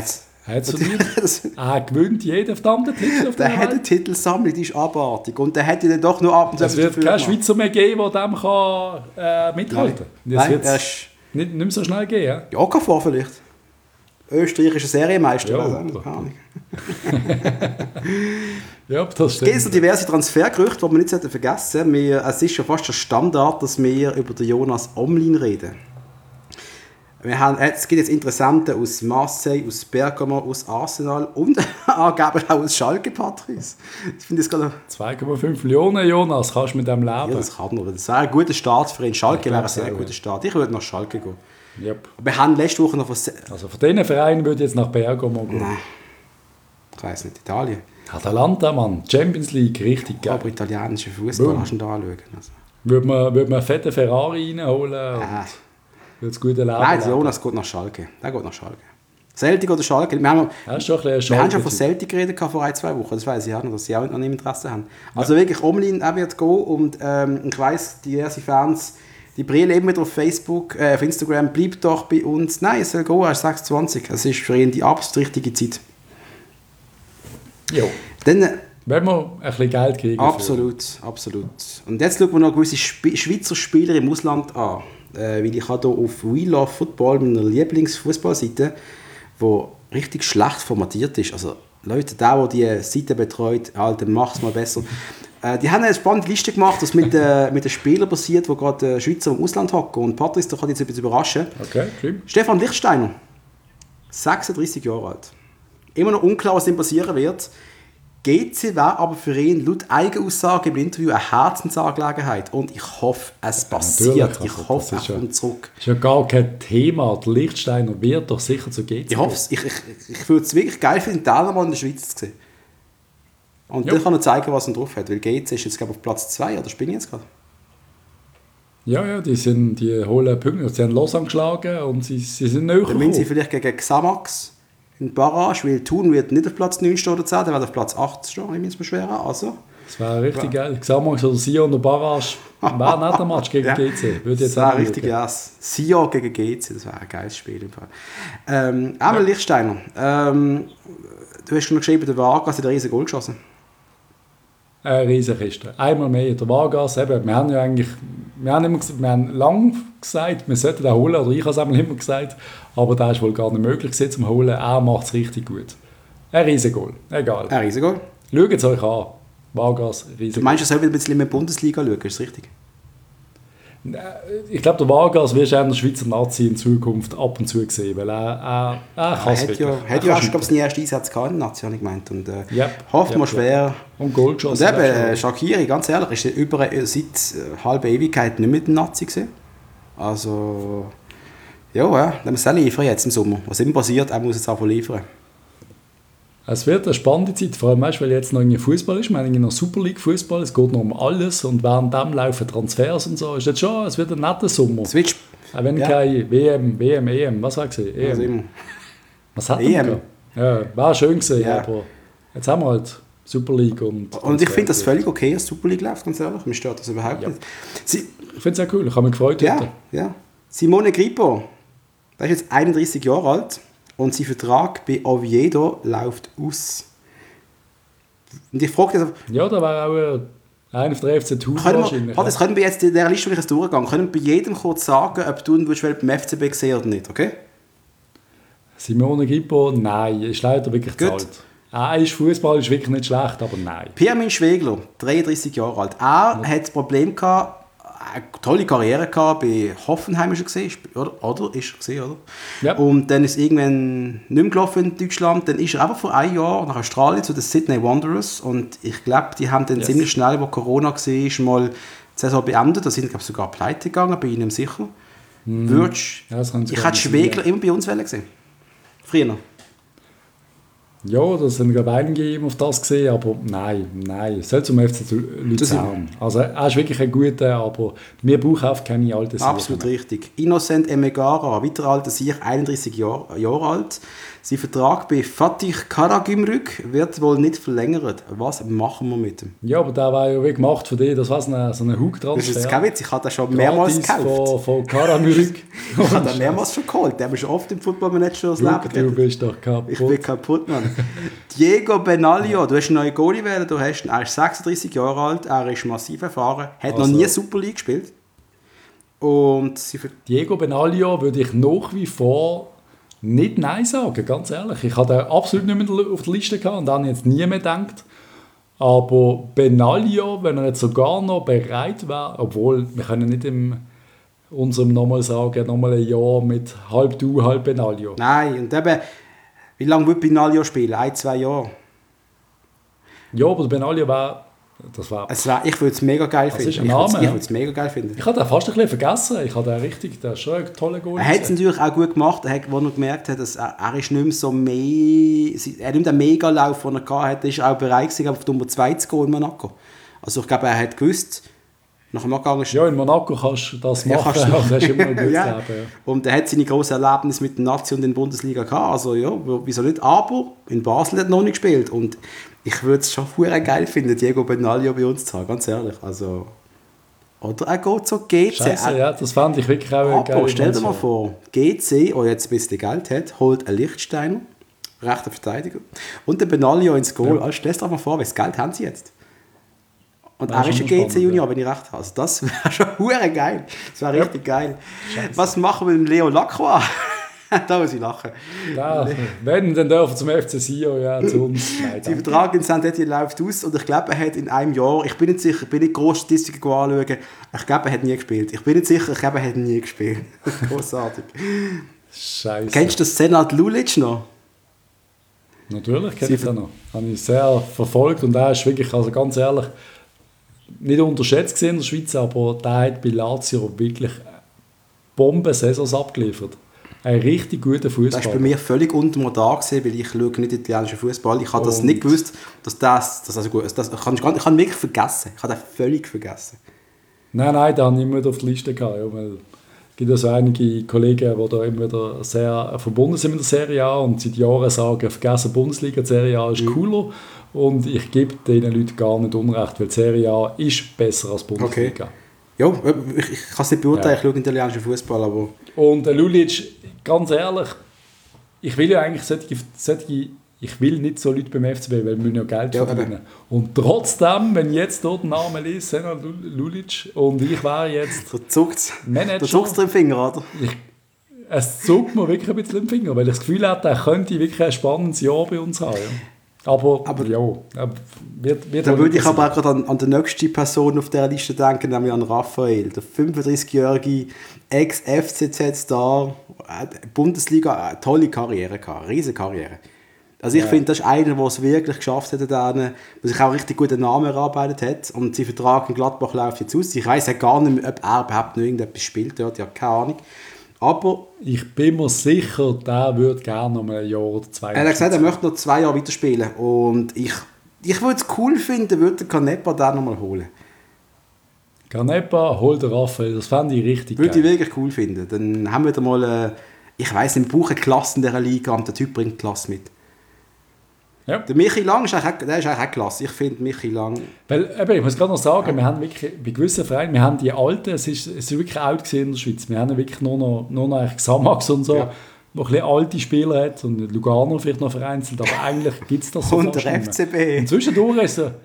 gewinnt jeden verdammten Titel auf der Welt. Der hat eine Titelsammlung, die ist abartig. Und der hätte dann doch nur ab und zu... Es wird keinen Schweizer mehr geben, der dem mithalten kann. Das wird es nicht mehr so schnell gehen. Ja? Ja, KV vielleicht. Österreichischer Serienmeister. Ja, keine Ahnung. Ja, das stimmt. Es gibt diverse Transfergerüchte, die wir nicht vergessen sollten. Es ist ja fast der Standard, dass wir über den Jonas Omlin reden. Es gibt jetzt Interessante aus Marseille, aus Bergamo, aus Arsenal und angeblich auch aus Schalke, Patrice. Ich finde das gerade... 2,5 Millionen, Jonas, kannst du mit dem leben? Ja, das kann man. Das wäre ein guter Start für ihn. Schalke wäre ein sehr guter Start. Ich würde nach Schalke gehen. Yep. Wir haben letzte Woche noch... Also von diesen Vereinen würde ich jetzt nach Bergamo gehen. Nein, ich weiss nicht. Italien. Atalanta, Mann. Champions League, richtig geil. Aber italienische Fußball kannst du da anschauen. Also. Würde man einen fetten Ferrari reinholen? Wird es gut erleben? Nein, Jonas geht nach Schalke. Der geht nach Schalke. Celtic oder Schalke? Wir haben schon von Celtic geredet vor 1-2 Wochen. Das weiss ich auch noch, dass sie auch noch nicht Interesse haben. Also wirklich, Omlin wird gehen. Und ich weiss, diverse Fans, die brillen eben wieder auf Facebook, auf Instagram, bleibt doch bei uns. Nein, es soll gehen, er ist 26. Es ist für ihn die absolut richtige Zeit. Jo. Dann Wenn wir ein bisschen Geld kriegen. Absolut. Und jetzt schauen wir noch gewisse Schweizer Spieler im Ausland an. Weil ich habe hier auf We Love Football, meiner Lieblingsfußballseite, die richtig schlecht formatiert ist. Also Leute, der die Seite betreut, Alter, macht es mal besser. Die haben eine spannende Liste gemacht, das mit den Spielern passiert, die gerade Schweizer im Ausland hocken. Und Patrice, da kann jetzt etwas überraschen. Okay, schön. Stefan Lichtsteiner, 36 Jahre alt. Immer noch unklar, was ihm passieren wird. GC wäre aber für ihn laut Eigenaussage im Interview eine Herzensangelegenheit. Und ich hoffe, es passiert. Ja, ich hoffe, er kommt zurück. Das ist ja gar kein Thema. Der Lichtsteiner wird doch sicher zu GC. Ich hoffe es. Ich würde es wirklich geil finden, den mal in der Schweiz zu sehen. Und dann kann er zeigen, was er drauf hat. Weil GC ist jetzt, glaube ich, auf Platz 2, oder bin ich jetzt gerade? Ja, die holen Punkte. Sie haben Lausanne geschlagen und sie sind näher Dann müssen sie vielleicht gegen Xamax in Barrage, weil Thun wird nicht auf Platz 9 stehen oder 10, der wird auf Platz 8 stehen, ich muss mir schwer. Also. Das wäre richtig geil. Xamax oder Sion oder Barrage wäre nicht ein Match gegen GC. Das wäre richtig, ja. Sion gegen GC, das wäre ein geiles Spiel im Fall. Einmal Lichtsteiner. Du hast schon geschrieben, der Vargas hat ein riesen Goal geschossen. Eine riesige Kiste. Einmal mehr. Der Vargas, eben, wir haben lange gesagt, wir sollten den holen, oder ich habe es einmal immer gesagt, aber das ist wohl gar nicht möglich zum Holen. Er macht es richtig gut. Ein Riesengol, egal. Ein Riesengol. Schaut es euch an. Vargas, Riesengol. Du meinst, du sollst ein bisschen mehr Bundesliga schauen, ist das richtig? Ich glaube, der Vargas wirst du in der Schweizer Nazi in Zukunft ab und zu sehen, weil er kann es wirklich. Hat ja erst, glaube ich, nie erst Einsatz gehabt in der Nazi, habe ich gemeint. Und hofft man schwer. Und Goal geschossen. Und eben, Shaqiri, ganz ehrlich, ist seit halber Ewigkeit nicht mit dem Nazi gewesen. Also, ja, dann muss er liefern jetzt im Sommer. Was immer passiert, er muss jetzt auch liefern. Es wird eine spannende Zeit, vor allem weil jetzt noch Fußball ist. Wir haben noch Super League Fußball, es geht noch um alles und während dem laufen Transfers und so. Ist jetzt schon, es wird ein netter Sommer. Switch. Auch wenn kein WM, EM, was war es? EM. Was hat EM? Ja, war schön gewesen, aber jetzt haben wir halt Super League und ich finde das völlig okay, dass Super League läuft, ganz ehrlich. Mir stört das überhaupt nicht. Ich finde es auch cool, ich habe mich gefreut heute. Ja. Simone Grippo, der ist jetzt 31 Jahre alt. Und sein Vertrag bei Oviedo läuft aus. Und ich frage jetzt... Ja, da war auch einer auf der FC Thun wahrscheinlich. Das können wir jetzt in dieser Liste durchgehen. Können wir bei jedem kurz sagen, ob du ihn beim FCB sehen oder nicht, okay? Simone Grippo, nein, ist leider wirklich zu alt. Fußball ist wirklich nicht schlecht, aber nein. Pirmin Schwegler, 33 Jahre alt. Er hat das Problem gehabt, eine tolle Karriere gehabt, bei Hoffenheim ist er gesehen, oder? Ist er gesehen, oder? Ja. Und dann ist irgendwann nicht mehr gelaufen in Deutschland. Dann ist er einfach vor einem Jahr nach Australien zu den Sydney Wanderers und ich glaube, die haben dann ziemlich schnell, wo Corona war, mal die Saison beendet. Da sind, glaube ich, sogar pleite gegangen, bei ihnen sicher. Ich hätte Schwegler immer bei uns gesehen. Früher. Ja, das sind glaube einige auf das gesehen, aber nein, es soll zum FC Luzern. Also er ist wirklich ein guter, aber wir brauchen auch keine alten Sicher. Absolut richtig. Innocent Emegara, weiter alter Sicher, 31 Jahre alt. Sein Vertrag bei Fatih Karagümrük wird wohl nicht verlängert. Was machen wir mit ihm? Ja, aber der war ja wie gemacht für dich, das war so ein Hug-Transfer. Das ist jetzt kein Witz, ich habe den schon mehrmals gekauft. Von Karagümrük. Ich habe den mehrmals schon geholt, der ist schon oft im Football-Manager das Leben. Du bist doch kaputt. Ich bin kaputt, Mann. Diego Benaglio, du hast einen neuen Goalie wählen, er ist 36 Jahre alt, er ist massiv erfahren, hat noch nie Super League gespielt. Und Diego Benaglio würde ich nach wie vor nicht Nein sagen, ganz ehrlich. Ich hatte den absolut nicht mehr auf der Liste gehabt und habe jetzt nie mehr gedacht. Aber Benaglio, wenn er jetzt sogar noch bereit wäre, obwohl wir können nicht in unserem nochmal sagen, nochmal ein Jahr mit halb du, halb Benaglio. Nein, und eben, wie lange wird Benaglio spielen? 1-2 Jahre? Ja, aber Benaglio war... Ich würde es mega geil finden. Ich würde es mega geil finden. Ich habe den fast ein bisschen vergessen. Ich habe den richtig, der ist schon ein toller Goal. Er hat es natürlich auch gut gemacht, als er gemerkt hat, dass er ist nicht mehr so er nimmt den Megalauf, den er hatte, ist auch bereit gewesen, auf Nummer 2 zu gehen in Monaco. Also ich glaube, er hat gewusst, nach dem Abgang ist... Ja, in Monaco kannst du das machen, das hast immer ein gutes Leben. Und er hat seine grossen Erlebnisse mit der Nazi und in der Bundesliga gehabt. Also ja, wieso nicht? Aber in Basel hat er noch nicht gespielt. Und ich würde es schon verdammt geil finden, Diego Benaglio bei uns zu haben, ganz ehrlich. Also, oder er geht so GC. Scheiße, ja, das fand ich wirklich auch geil. Aber stell dir mal vor, GC, der jetzt ein bisschen Geld hat, holt einen Lichtsteiner, rechter Verteidiger. Und der Benaglio ins Goal. Also stellst dir mal vor, welches Geld haben sie jetzt? Und er ist ein GC-Junior, wenn ich recht habe. Also das wäre schon hure geil. Das wäre richtig geil. Scheiße. Was machen wir mit Leo Lacroix? Da muss ich lachen. Ja, wenn, dann dürfen zum FC Sion, ja, zu uns. Nein, der Vertrag in Saint-Etienne läuft aus und ich glaube, er hat in einem Jahr, ich bin nicht sicher, ich bin nicht groß Statistiken anschauen, ich glaube, er hat nie gespielt. Ich bin nicht sicher, ich glaube, er hat nie gespielt. Großartig. Scheiße. Kennst du den Senad Lulic noch? Natürlich kenne ich den noch. Habe ich sehr verfolgt und er ist wirklich, also ganz ehrlich, nicht unterschätzt gesehen in der Schweiz, aber der hat bei Lazio wirklich Bomben-Saisons abgeliefert. Ein richtig guter Fußball. Das war bei mir völlig unter dem Radar, weil ich schaue nicht italienischen Fußball. Ich habe das nicht gewusst, dass das also gut, das ich habe wirklich vergessen. Ich habe das völlig vergessen. Nein, den habe ich immer wieder auf der Liste gehabt. Ja, weil es gibt also einige Kollegen, die da immer wieder sehr verbunden sind mit der Serie A und seit Jahren sagen, vergessen Bundesliga, die Serie A ist cooler. Und ich gebe diesen Leuten gar nicht Unrecht, weil die Serie A ist besser als Bundesliga. Okay. Ja, ich kann es nicht beurteilen, ich schaue italienischen Fußball, aber... Und der Lulic, ganz ehrlich, ich will ja eigentlich ich will nicht so Leute beim FCB, weil wir müssen ja Geld verdienen. Und trotzdem, wenn ich jetzt dort den Namen lese, Senad Lulic, und ich wäre jetzt Manager... Da zuckt es dir im Finger, oder? Es zuckt mir wirklich ein bisschen im Finger, weil ich das Gefühl habe, er könnte wirklich ein spannendes Jahr bei uns haben. Aber ja, wird da würde ich aber auch gerade an die nächste Person auf dieser Liste denken, nämlich an Raphael, der 35-jährige Ex-FCZ-Star, Bundesliga, eine tolle Karriere gehabt, eine riesige Karriere. Also ich finde, das ist einer, der es wirklich geschafft hat, der sich auch richtig guten Namen erarbeitet hat und sein Vertrag in Gladbach läuft jetzt aus. Ich weiss gar nicht mehr, ob er überhaupt noch irgendetwas spielt dort, ich habe keine Ahnung. Aber ich bin mir sicher, der würde gerne noch mal ein Jahr oder zwei. Er hat gesagt, er möchte noch 2 Jahre weiterspielen. Und ich würde es cool finden, würde Canepa den noch mal holen. Canepa holt Raphael, das fände ich richtig geil. Würde ich wirklich cool finden. Dann haben wir da mal, ich weiss nicht, wir brauchen Klasse in dieser Liga und der Typ bringt Klasse mit. Ja. Der Michi Lang ist eigentlich auch klasse. Ich finde Michi Lang... Weil, ich muss gerade noch sagen, wir haben wirklich, bei gewissen Vereinen, wir haben die Alten, es ist wirklich alt gesehen in der Schweiz. Wir haben wirklich nur noch Xamax und so, wo ein bisschen alte Spieler hat und Lugano vielleicht noch vereinzelt, aber eigentlich gibt es das so und der FCB. Und zwischendurch ist es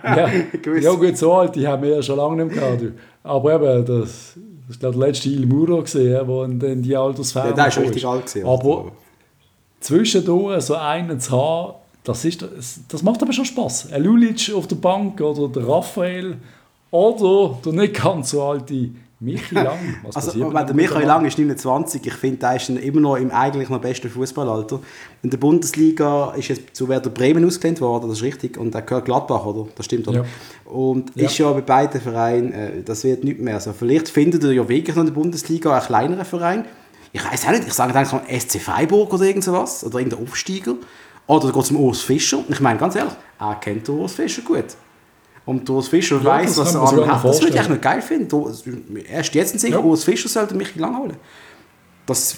ja gut, so alt, die haben wir ja schon lange nicht mehr gehabt. Aber eben, das ist glaube der letzte Il Muro gesehen, wo in die Altersfälle der ist richtig alt gewesen. Aber zwischendurch so einen zu haben, das macht aber schon Spass. Ein Lulic auf der Bank oder der Raphael oder der nicht ganz so alte Michi Lang. Der Michi Lang ist 29. Ich finde, der ist immer noch im eigentlich noch besten Fußballalter. In der Bundesliga ist jetzt zu Werder Bremen ausgelehnt worden, das ist richtig. Und er gehört Gladbach, oder? Das stimmt, oder? Ja. Und ist ja bei beiden Vereinen, das wird nicht mehr so. Vielleicht findet ihr ja wirklich noch in der Bundesliga einen kleineren Verein. Ich weiß auch nicht, ich sage dann SC Freiburg oder irgend sowas, oder irgendein Aufsteiger. Oder geht zum Urs Fischer. Ich meine, ganz ehrlich, er kennt Urs Fischer gut. Und Urs Fischer weiss, was er an ihm hat. Das würde ich eigentlich noch geil finden. Erst jetzt sicher, Urs Fischer sollte Michi Lang holen. Das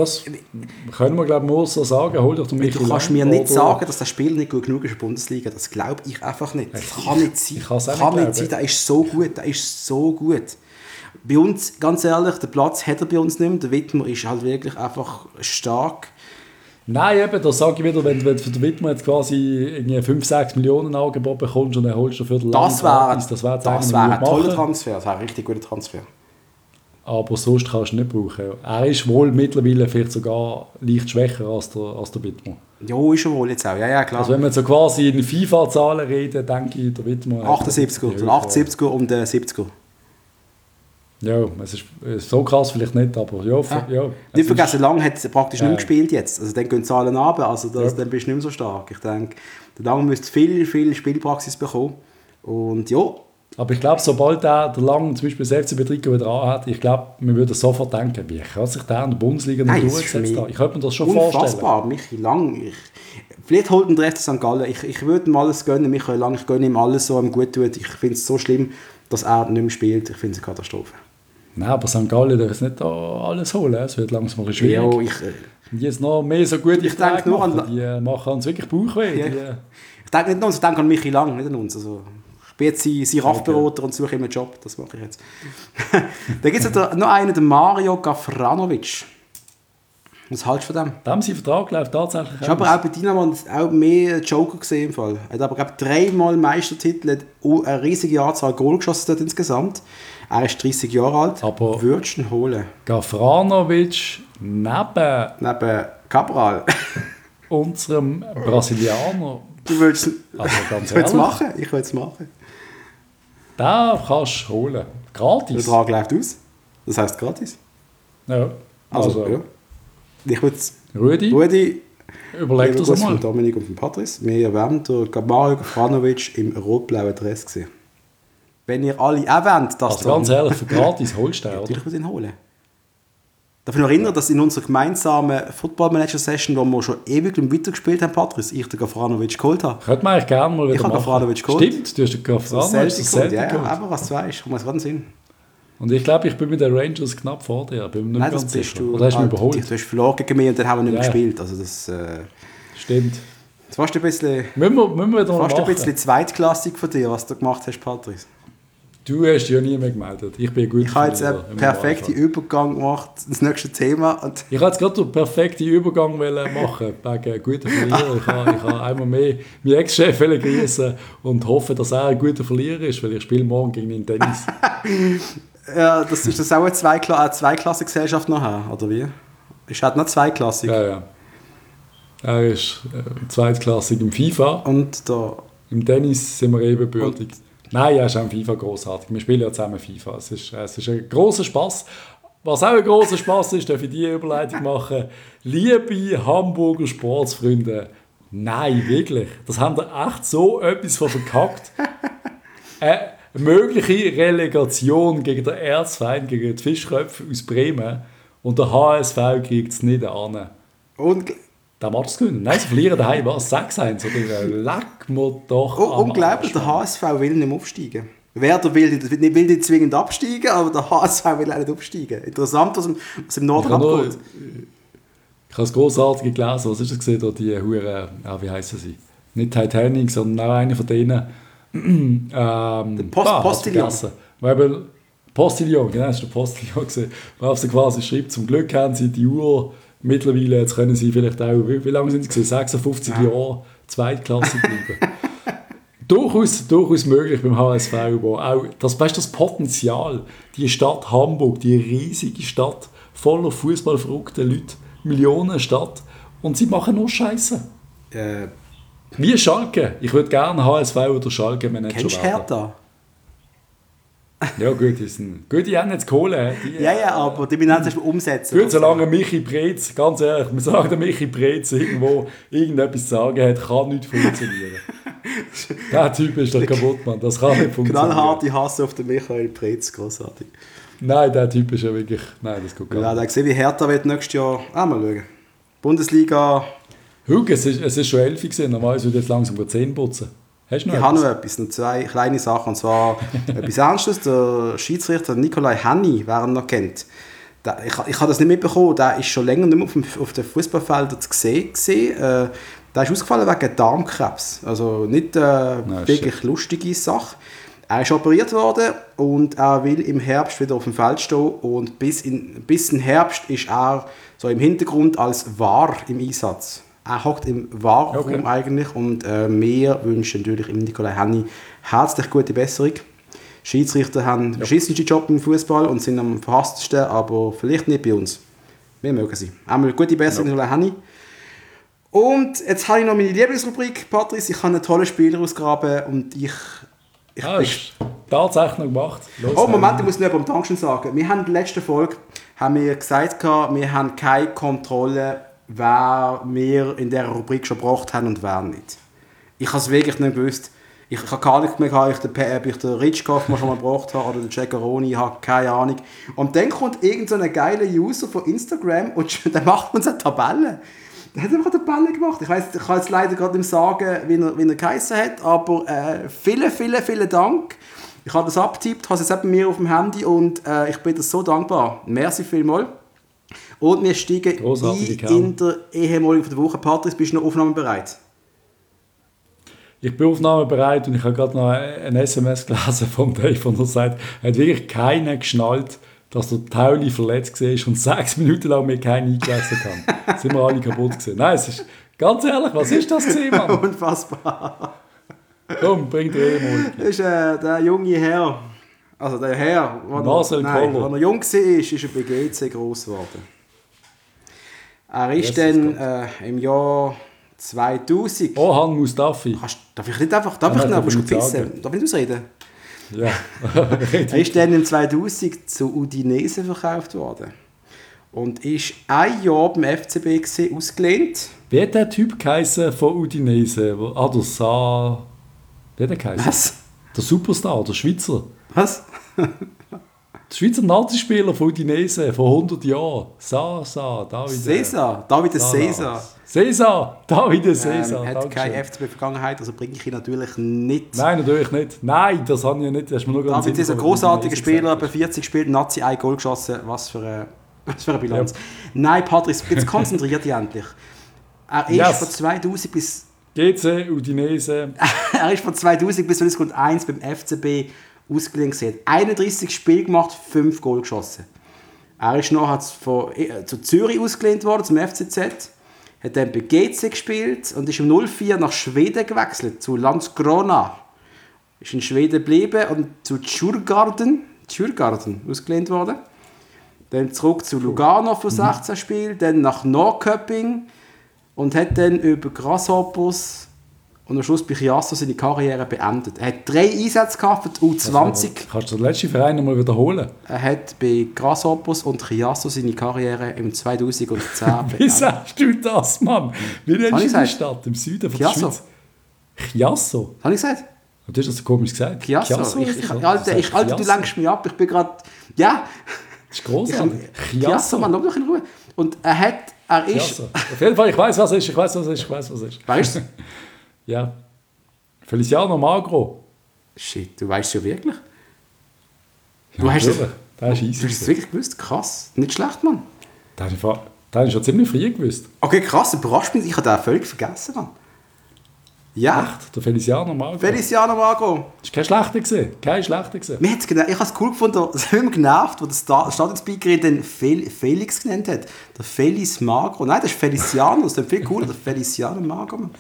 können wir, glaube ich, nur so sagen. Hol doch den Michi Lang. Du kannst mir nicht sagen, dass das Spiel nicht gut genug ist in der Bundesliga. Das glaube ich einfach nicht. Das kann nicht sein. Kann nicht sein. Der ist so gut. Der ist so gut. Bei uns, ganz ehrlich, den Platz hat er bei uns nicht mehr. Der Wittmer ist halt wirklich einfach stark. Nein, eben, da sage ich wieder, wenn du für den Wittmer jetzt quasi 5-6 Millionen Angebot bekommst und dann holst du für den Das wäre ein toller Transfer, das wäre ein richtig guter Transfer. Aber sonst kannst du ihn nicht brauchen. Er ist wohl mittlerweile vielleicht sogar leicht schwächer als der Wittmer. Ja, ist er wohl jetzt auch, ja klar. Also wenn wir so quasi in FIFA-Zahlen reden, denke ich, der Wittmer... 78er, 78er und 70er. Ja, es ist so krass vielleicht nicht, aber ja. Nicht vergessen, Lang hat praktisch nicht mehr gespielt jetzt. Also dann gehen die Zahlen runter, also dann bist du nicht mehr so stark. Ich denke, der Lang müsste viel Spielpraxis bekommen. Und ja. Aber ich glaube, sobald der Lang zum Beispiel das FC-Betrieb wieder anhat, ich glaube, man würde sofort denken, wie kann sich der in der Bundesliga nicht durchgesetzt haben? Ich könnte mir das schon vorstellen. Unfassbar, Michi Lang. Vielleicht holt ihn der FC St. Gallen. Ich würde ihm alles gönnen, Michael Lang. Ich gönne ihm alles, so ihm gut tut. Ich finde es so schlimm, dass er nicht mehr spielt. Ich finde es eine Katastrophe. Nein, aber St. Gallen darf es nicht alles holen. Es wird langsam mal schwierig. Ja, und jetzt noch mehr so gute Verträge machen. Die machen uns wirklich Bauchweh. Ja. Ich denke nicht an uns, ich denke an Michi Lang, nicht an uns. Also, ich bin jetzt sein RAF-Berater und suche ihm einen Job. Das mache ich jetzt. Dann gibt es noch einen, den Mario Gafranovic. Was hältst du von dem? Dem sein Vertrag läuft tatsächlich Ich habe aber auch bei Dynamo auch mehr Joker gesehen im Fall. Er hat aber, glaube ich, 3-mal Meistertitel, hat eine riesige Anzahl Goal geschossen dort insgesamt. Er ist 30 Jahre alt. Aber würdest du ihn holen? Gafranovic Neben Cabral. unserem Brasilianer. Du willst Also ganz ich will es ehrlich, machen. Ich will es machen. den kannst du holen. Der Gratis. Vertrag läuft aus. Das heisst gratis. Ja. Also, Also, ja. Ich würde es... Rudi, Rudi, überleg dir das von mal. Dominik und von Patrice. Wir haben den Mario Gafranovic im rot-blauen Dress gesehen. Wenn ihr alle auch wollt, dass Also ganz ehrlich, für gratis holst du den, oder? natürlich würde ich ihn holen. Darf ich noch erinnern, dass in unserer gemeinsamen Football-Manager-Session, wo wir schon ewig weitergespielt haben, Patrice, ich den Gafranovic geholt habe. Könnte man eigentlich gerne mal wieder Ich habe machen. Gafranovic geholt. Stimmt, du hast den Gafranovic Celtic das geholt. Celtic Ja, geholt. aber was du weißt, kommt mir gerade in den Sinn. Und ich glaube, ich bin mit den Rangers knapp vor dir. Bin mir nicht Nein, ganz das bist sicher. du. Oder hast du mich Du überholt? hast verloren gegen mich und dann haben wir nicht mehr Ja. gespielt. Also das Stimmt. fast ein bisschen, Müssen wir wieder mal fast ein machen. bisschen zweitklassig von dir, was du gemacht hast, Patrice. Du hast dich ja nie mehr gemeldet. Ich bin gut. Ich habe jetzt einen perfekten Übergang gemacht ins nächste Thema. Und Ich wollte jetzt gerade den perfekten Übergang machen wegen guter Verlierer. Ich habe einmal mehr meinen Ex-Chef grüßen und hoffe, dass er ein guter Verlierer ist, weil ich spiele morgen gegen ihn Tennis. ja, ist das auch eine Zweiklassengesellschaft nachher, oder wie? Ist halt noch zweiklassig. Ja. Er ist zweitklassig im FIFA. Und da... Im Tennis sind wir ebenbürtig. Nein, er ist auch im FIFA grossartig. Wir spielen ja zusammen FIFA. Es ist ein grosser Spass. Was auch ein grosser Spass ist, darf ich die Überleitung machen. Liebe Hamburger Sportsfreunde, nein, wirklich. Das haben wir echt so etwas von verkackt. Eine mögliche Relegation gegen den Erzfeind, gegen die Fischköpfe aus Bremen. Und der HSV kriegt es nicht an. Und Der macht es gewinnen. Nein, sie verlieren daheim was? 6-1 oder leck mir doch am unglaublich, Arsch, der HSV will nicht mehr aufsteigen. Werder will nicht zwingend absteigen, aber der HSV will auch nicht aufsteigen. Interessant, was im Norden abgeht. Ich habe das Grossartige gelesen. Was ist das gesehen? Die Huren, wie heissen sie? Nicht Titanic, sondern auch einer von denen. Postillon. Postillon, genau, das ist der Postillon gesehen. Worauf sie quasi schreibt, zum Glück haben sie die Uhr mittlerweile, jetzt können sie vielleicht auch, wie lange sind sie gesehen? 56 Jahre zweitklassig bleiben. durchaus möglich beim HSV, wo auch das Potenzial, die Stadt Hamburg, die riesige Stadt, voller fußballverrückter Leute, Millionenstadt, und sie machen nur Scheiße. Wie Schalke. Ich würde gerne HSV oder Schalke Manager Kennst du werden. Hertha? Ja gut, die haben jetzt Kohle. Ja, aber die müssen halt erst mal umsetzen. Gut, solange Michi Preetz, ganz ehrlich, solange der Michi Preetz irgendwo irgendetwas zu sagen hat, kann nichts funktionieren. Der Typ ist doch kaputt, Mann. Das kann nicht funktionieren. Knallharte Hasse auf den Michael Preetz, großartig. Nein, der Typ ist ja wirklich... Nein, das geht gar Ja, nicht. da gesehen, wie Hertha wird nächstes Jahr auch mal schauen. Bundesliga... Hugo, es ist schon 11 gewesen. Normalerweise würde jetzt langsam 10 putzen. Hast du noch Ich habe noch etwas, noch zwei kleine Sachen. Und zwar etwas Ernstes. Der Schiedsrichter Nikolai Henny, wer ihn noch kennt, ich habe das nicht mitbekommen, der ist schon länger nicht mehr auf den Fußballfeldern zu sehen. Der ist ausgefallen wegen Darmkrebs. Also nicht wirklich lustige Sache. Er ist operiert worden und er will im Herbst wieder auf dem Feld stehen. Und bis in den Herbst ist er so im Hintergrund als VAR im Einsatz. Er hockt im VAR-Raum eigentlich und wir wünschen natürlich im Nikolai Henny herzlich gute Besserung. Schiedsrichter haben den beschissensten Job im Fußball und sind am verhasstesten, aber vielleicht nicht bei uns. Wir mögen sie. Einmal gute Besserung, Nikolai Henny. Und jetzt habe ich noch meine Lieblingsrubrik, Patrice. Ich habe einen tollen Spieler ausgraben und ich Ist tatsächlich noch gemacht. Los, Moment, ich muss noch beim Dankeschön sagen. Wir haben in der letzten Folge gesagt, wir haben keine Kontrolle, wer wir in dieser Rubrik schon gebracht haben und wer nicht. Ich habe es wirklich nicht gewusst. Ich habe gar nicht mehr gehabt, ob ich den Ritschkoff mal schon mal gebracht habe oder den Giaccaroni, ich habe keine Ahnung. Und dann kommt irgend so ein geiler User von Instagram und dann macht man so eine Tabelle. Der hat einfach eine Tabelle gemacht. Ich kann jetzt leider gerade nicht sagen, wie er geheissen hat, aber vielen Dank. Ich habe das abgetippt, habe es jetzt bei mir auf dem Handy und ich bin das so dankbar. Merci vielmals. Und wir steigen in der ehemaligen von der Woche. Patrice, bist du noch aufnahmebereit? Ich bin aufnahmebereit und ich habe gerade noch ein SMS gelesen von Dave, der sagt, er hat wirklich keinen geschnallt, dass der Tauli verletzt war und 6 Minuten lang mir keinen eingewechselt haben. Sind wir alle kaputt gewesen. Nein, es ist, ganz ehrlich, was ist das gewesen, Mann? Unfassbar. Komm, bring dir mal. Das ist der junge Herr. Also der Herr, Marcel Koller. als er jung war, ist er bei GC gross geworden. Er ist dann im Jahr 2000... Orhan Mustafi. Darf ich nicht einfach... Darf ich noch? Musst du pissen? Darf ich nicht ausreden? Ja. Er ist dann im 2000 zu Udinese verkauft worden. Und ist ein Jahr beim FCB gewesen, ausgelehnt. Wie hat der Typ geheißen von Udinese? Der Sa... Wie hat der geheißen? Was? Der Superstar, der Schweizer. Was? Der Schweizer Nazispieler von Udinese vor 100 Jahren. David. Cesar, David Cesar. Cesar, David Cesar. Hat keine FCB-Vergangenheit, also bringe ich ihn natürlich nicht. Nein, natürlich nicht. Nein, das habe ich ja nicht. Das ist mir nur ganz David ist ein großartiger Spieler, bei 40 Spielen, Nazi, ein Goal geschossen. Was für eine Bilanz. Ja. Nein, Patrice, jetzt konzentriert dich endlich. Er ist von 2000 bis... GC, Udinese. Er ist von 2000 bis 2001 beim FCB ausgeliehen gewesen. 31 Spiele gemacht, 5 Goal geschossen. Er ist nachher zu Zürich ausgelehnt worden, zum FCZ. Hat dann bei GC gespielt und ist im 04 nach Schweden gewechselt, zu Landskrona. Ist in Schweden geblieben und zu Djurgården ausgelehnt worden. Dann zurück zu Lugano für 16 Spiele, dann nach Norrköping und hat dann über Grasshoppers und am Schluss bei Chiasso seine Karriere beendet. Er hat 3 Einsätze gehabt für die U20. Kannst du den letzten Verein noch mal wiederholen? Er hat bei Grasshoppers und Chiasso seine Karriere im 2010 beendet. Wie sagst du das, Mann? Wie nennst du die Stadt im Süden von der Chiasso. Schweiz? Chiasso? Habe ich gesagt? Du hast das so komisch gesagt. Chiasso. Alter, du lenkst mich ab. Ich bin gerade... Ja. Das ist großartig. Chiasso, Mann, lass mich in Ruhe. Und er ist... Chiasso. Auf jeden Fall, ich weiß was es ist. Weißt du? Ja. Feliciano Magro. Shit, du weißt es ja wirklich? Du hast es wirklich gewusst? Krass. Nicht schlecht, Mann. Das habe ich schon ziemlich früh gewusst. Okay, krass, überrascht mich. Ich habe den völlig vergessen, Mann. Ja. Echt? Der Feliciano Magro. Feliciano Magro. Das war kein schlechter gewesen. Ich habe es cool gefunden, es hat mich genervt, wo der Stadionspeakerin den Felix genannt hat. Der Feliz Magro. Nein, das ist Feliciano, das ist viel cooler, der Feliciano Magro. Mann.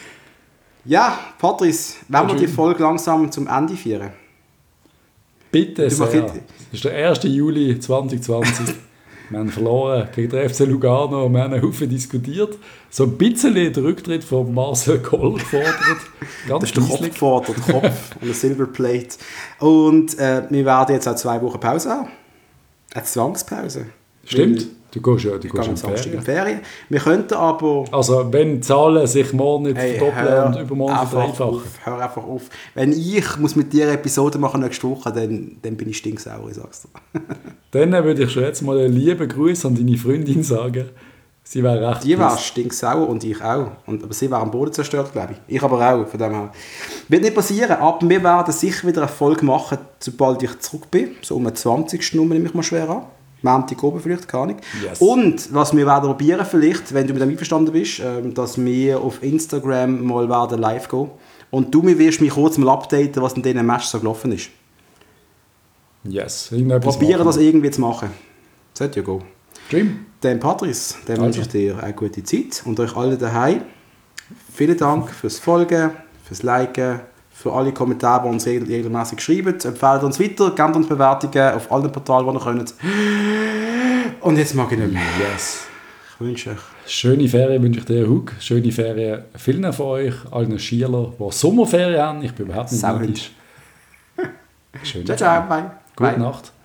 Ja, Patrice, wollen wir die Folge langsam zum Ende führen? Bitte sehr. Das ist der 1. Juli 2020. Wir haben verloren gegen den FC Lugano und wir haben einen Haufen diskutiert. So ein bisschen den Rücktritt von Marcel Koller gefordert. Das ist der Kopf gefordert, der Kopf und eine Silberplate. Und wir werden jetzt auch 2 Wochen Pause haben. Eine Zwangspause. Stimmt. Du gehst in Ferien. Wir könnten aber... Also, wenn die Zahlen sich morgen nicht verdoppeln und übermorgen verdreifachen. Hör einfach auf. Wenn ich muss mit dir eine Episode machen nächste Woche, dann bin ich stinksauer, ich sag's dir. Dann würde ich schon jetzt mal einen lieben Gruß an deine Freundin sagen. Sie wäre recht... Die war stinksauer und ich auch. Aber sie war am Boden zerstört, glaube ich. Ich aber auch, von dem her. Wird nicht passieren, aber wir werden sicher wieder eine Folge machen, sobald ich zurück bin. So um den 20. Nummer nehme ich mal schwer an. Montag oben vielleicht, keine Ahnung. Yes. Und was wir werden probieren vielleicht, wenn du mit dem einverstanden bist, dass wir auf Instagram mal werden live gehen. Und du wirst mich kurz mal updaten, was in diesen Match so gelaufen ist. Yes. Probieren das irgendwie zu machen. Sollte ja gehen. Stream. Dann Patrice, dann wünsche ich dir eine gute Zeit und euch alle daheim. Vielen Dank fürs Folgen, fürs Liken, für alle Kommentare, die uns regelmäßig schreiben. Empfehlt uns weiter, gebt uns Bewertungen auf allen Portalen, die ihr könnt. Und jetzt mag ich nicht mehr. Yes. Ich wünsche euch... Schöne Ferien wünsche ich dir, Hug. Schöne Ferien vielen von euch, allen Schüler, die Sommerferien haben. Ich bin überhaupt nicht neidisch. Ciao, ciao, bye. Gute Nacht.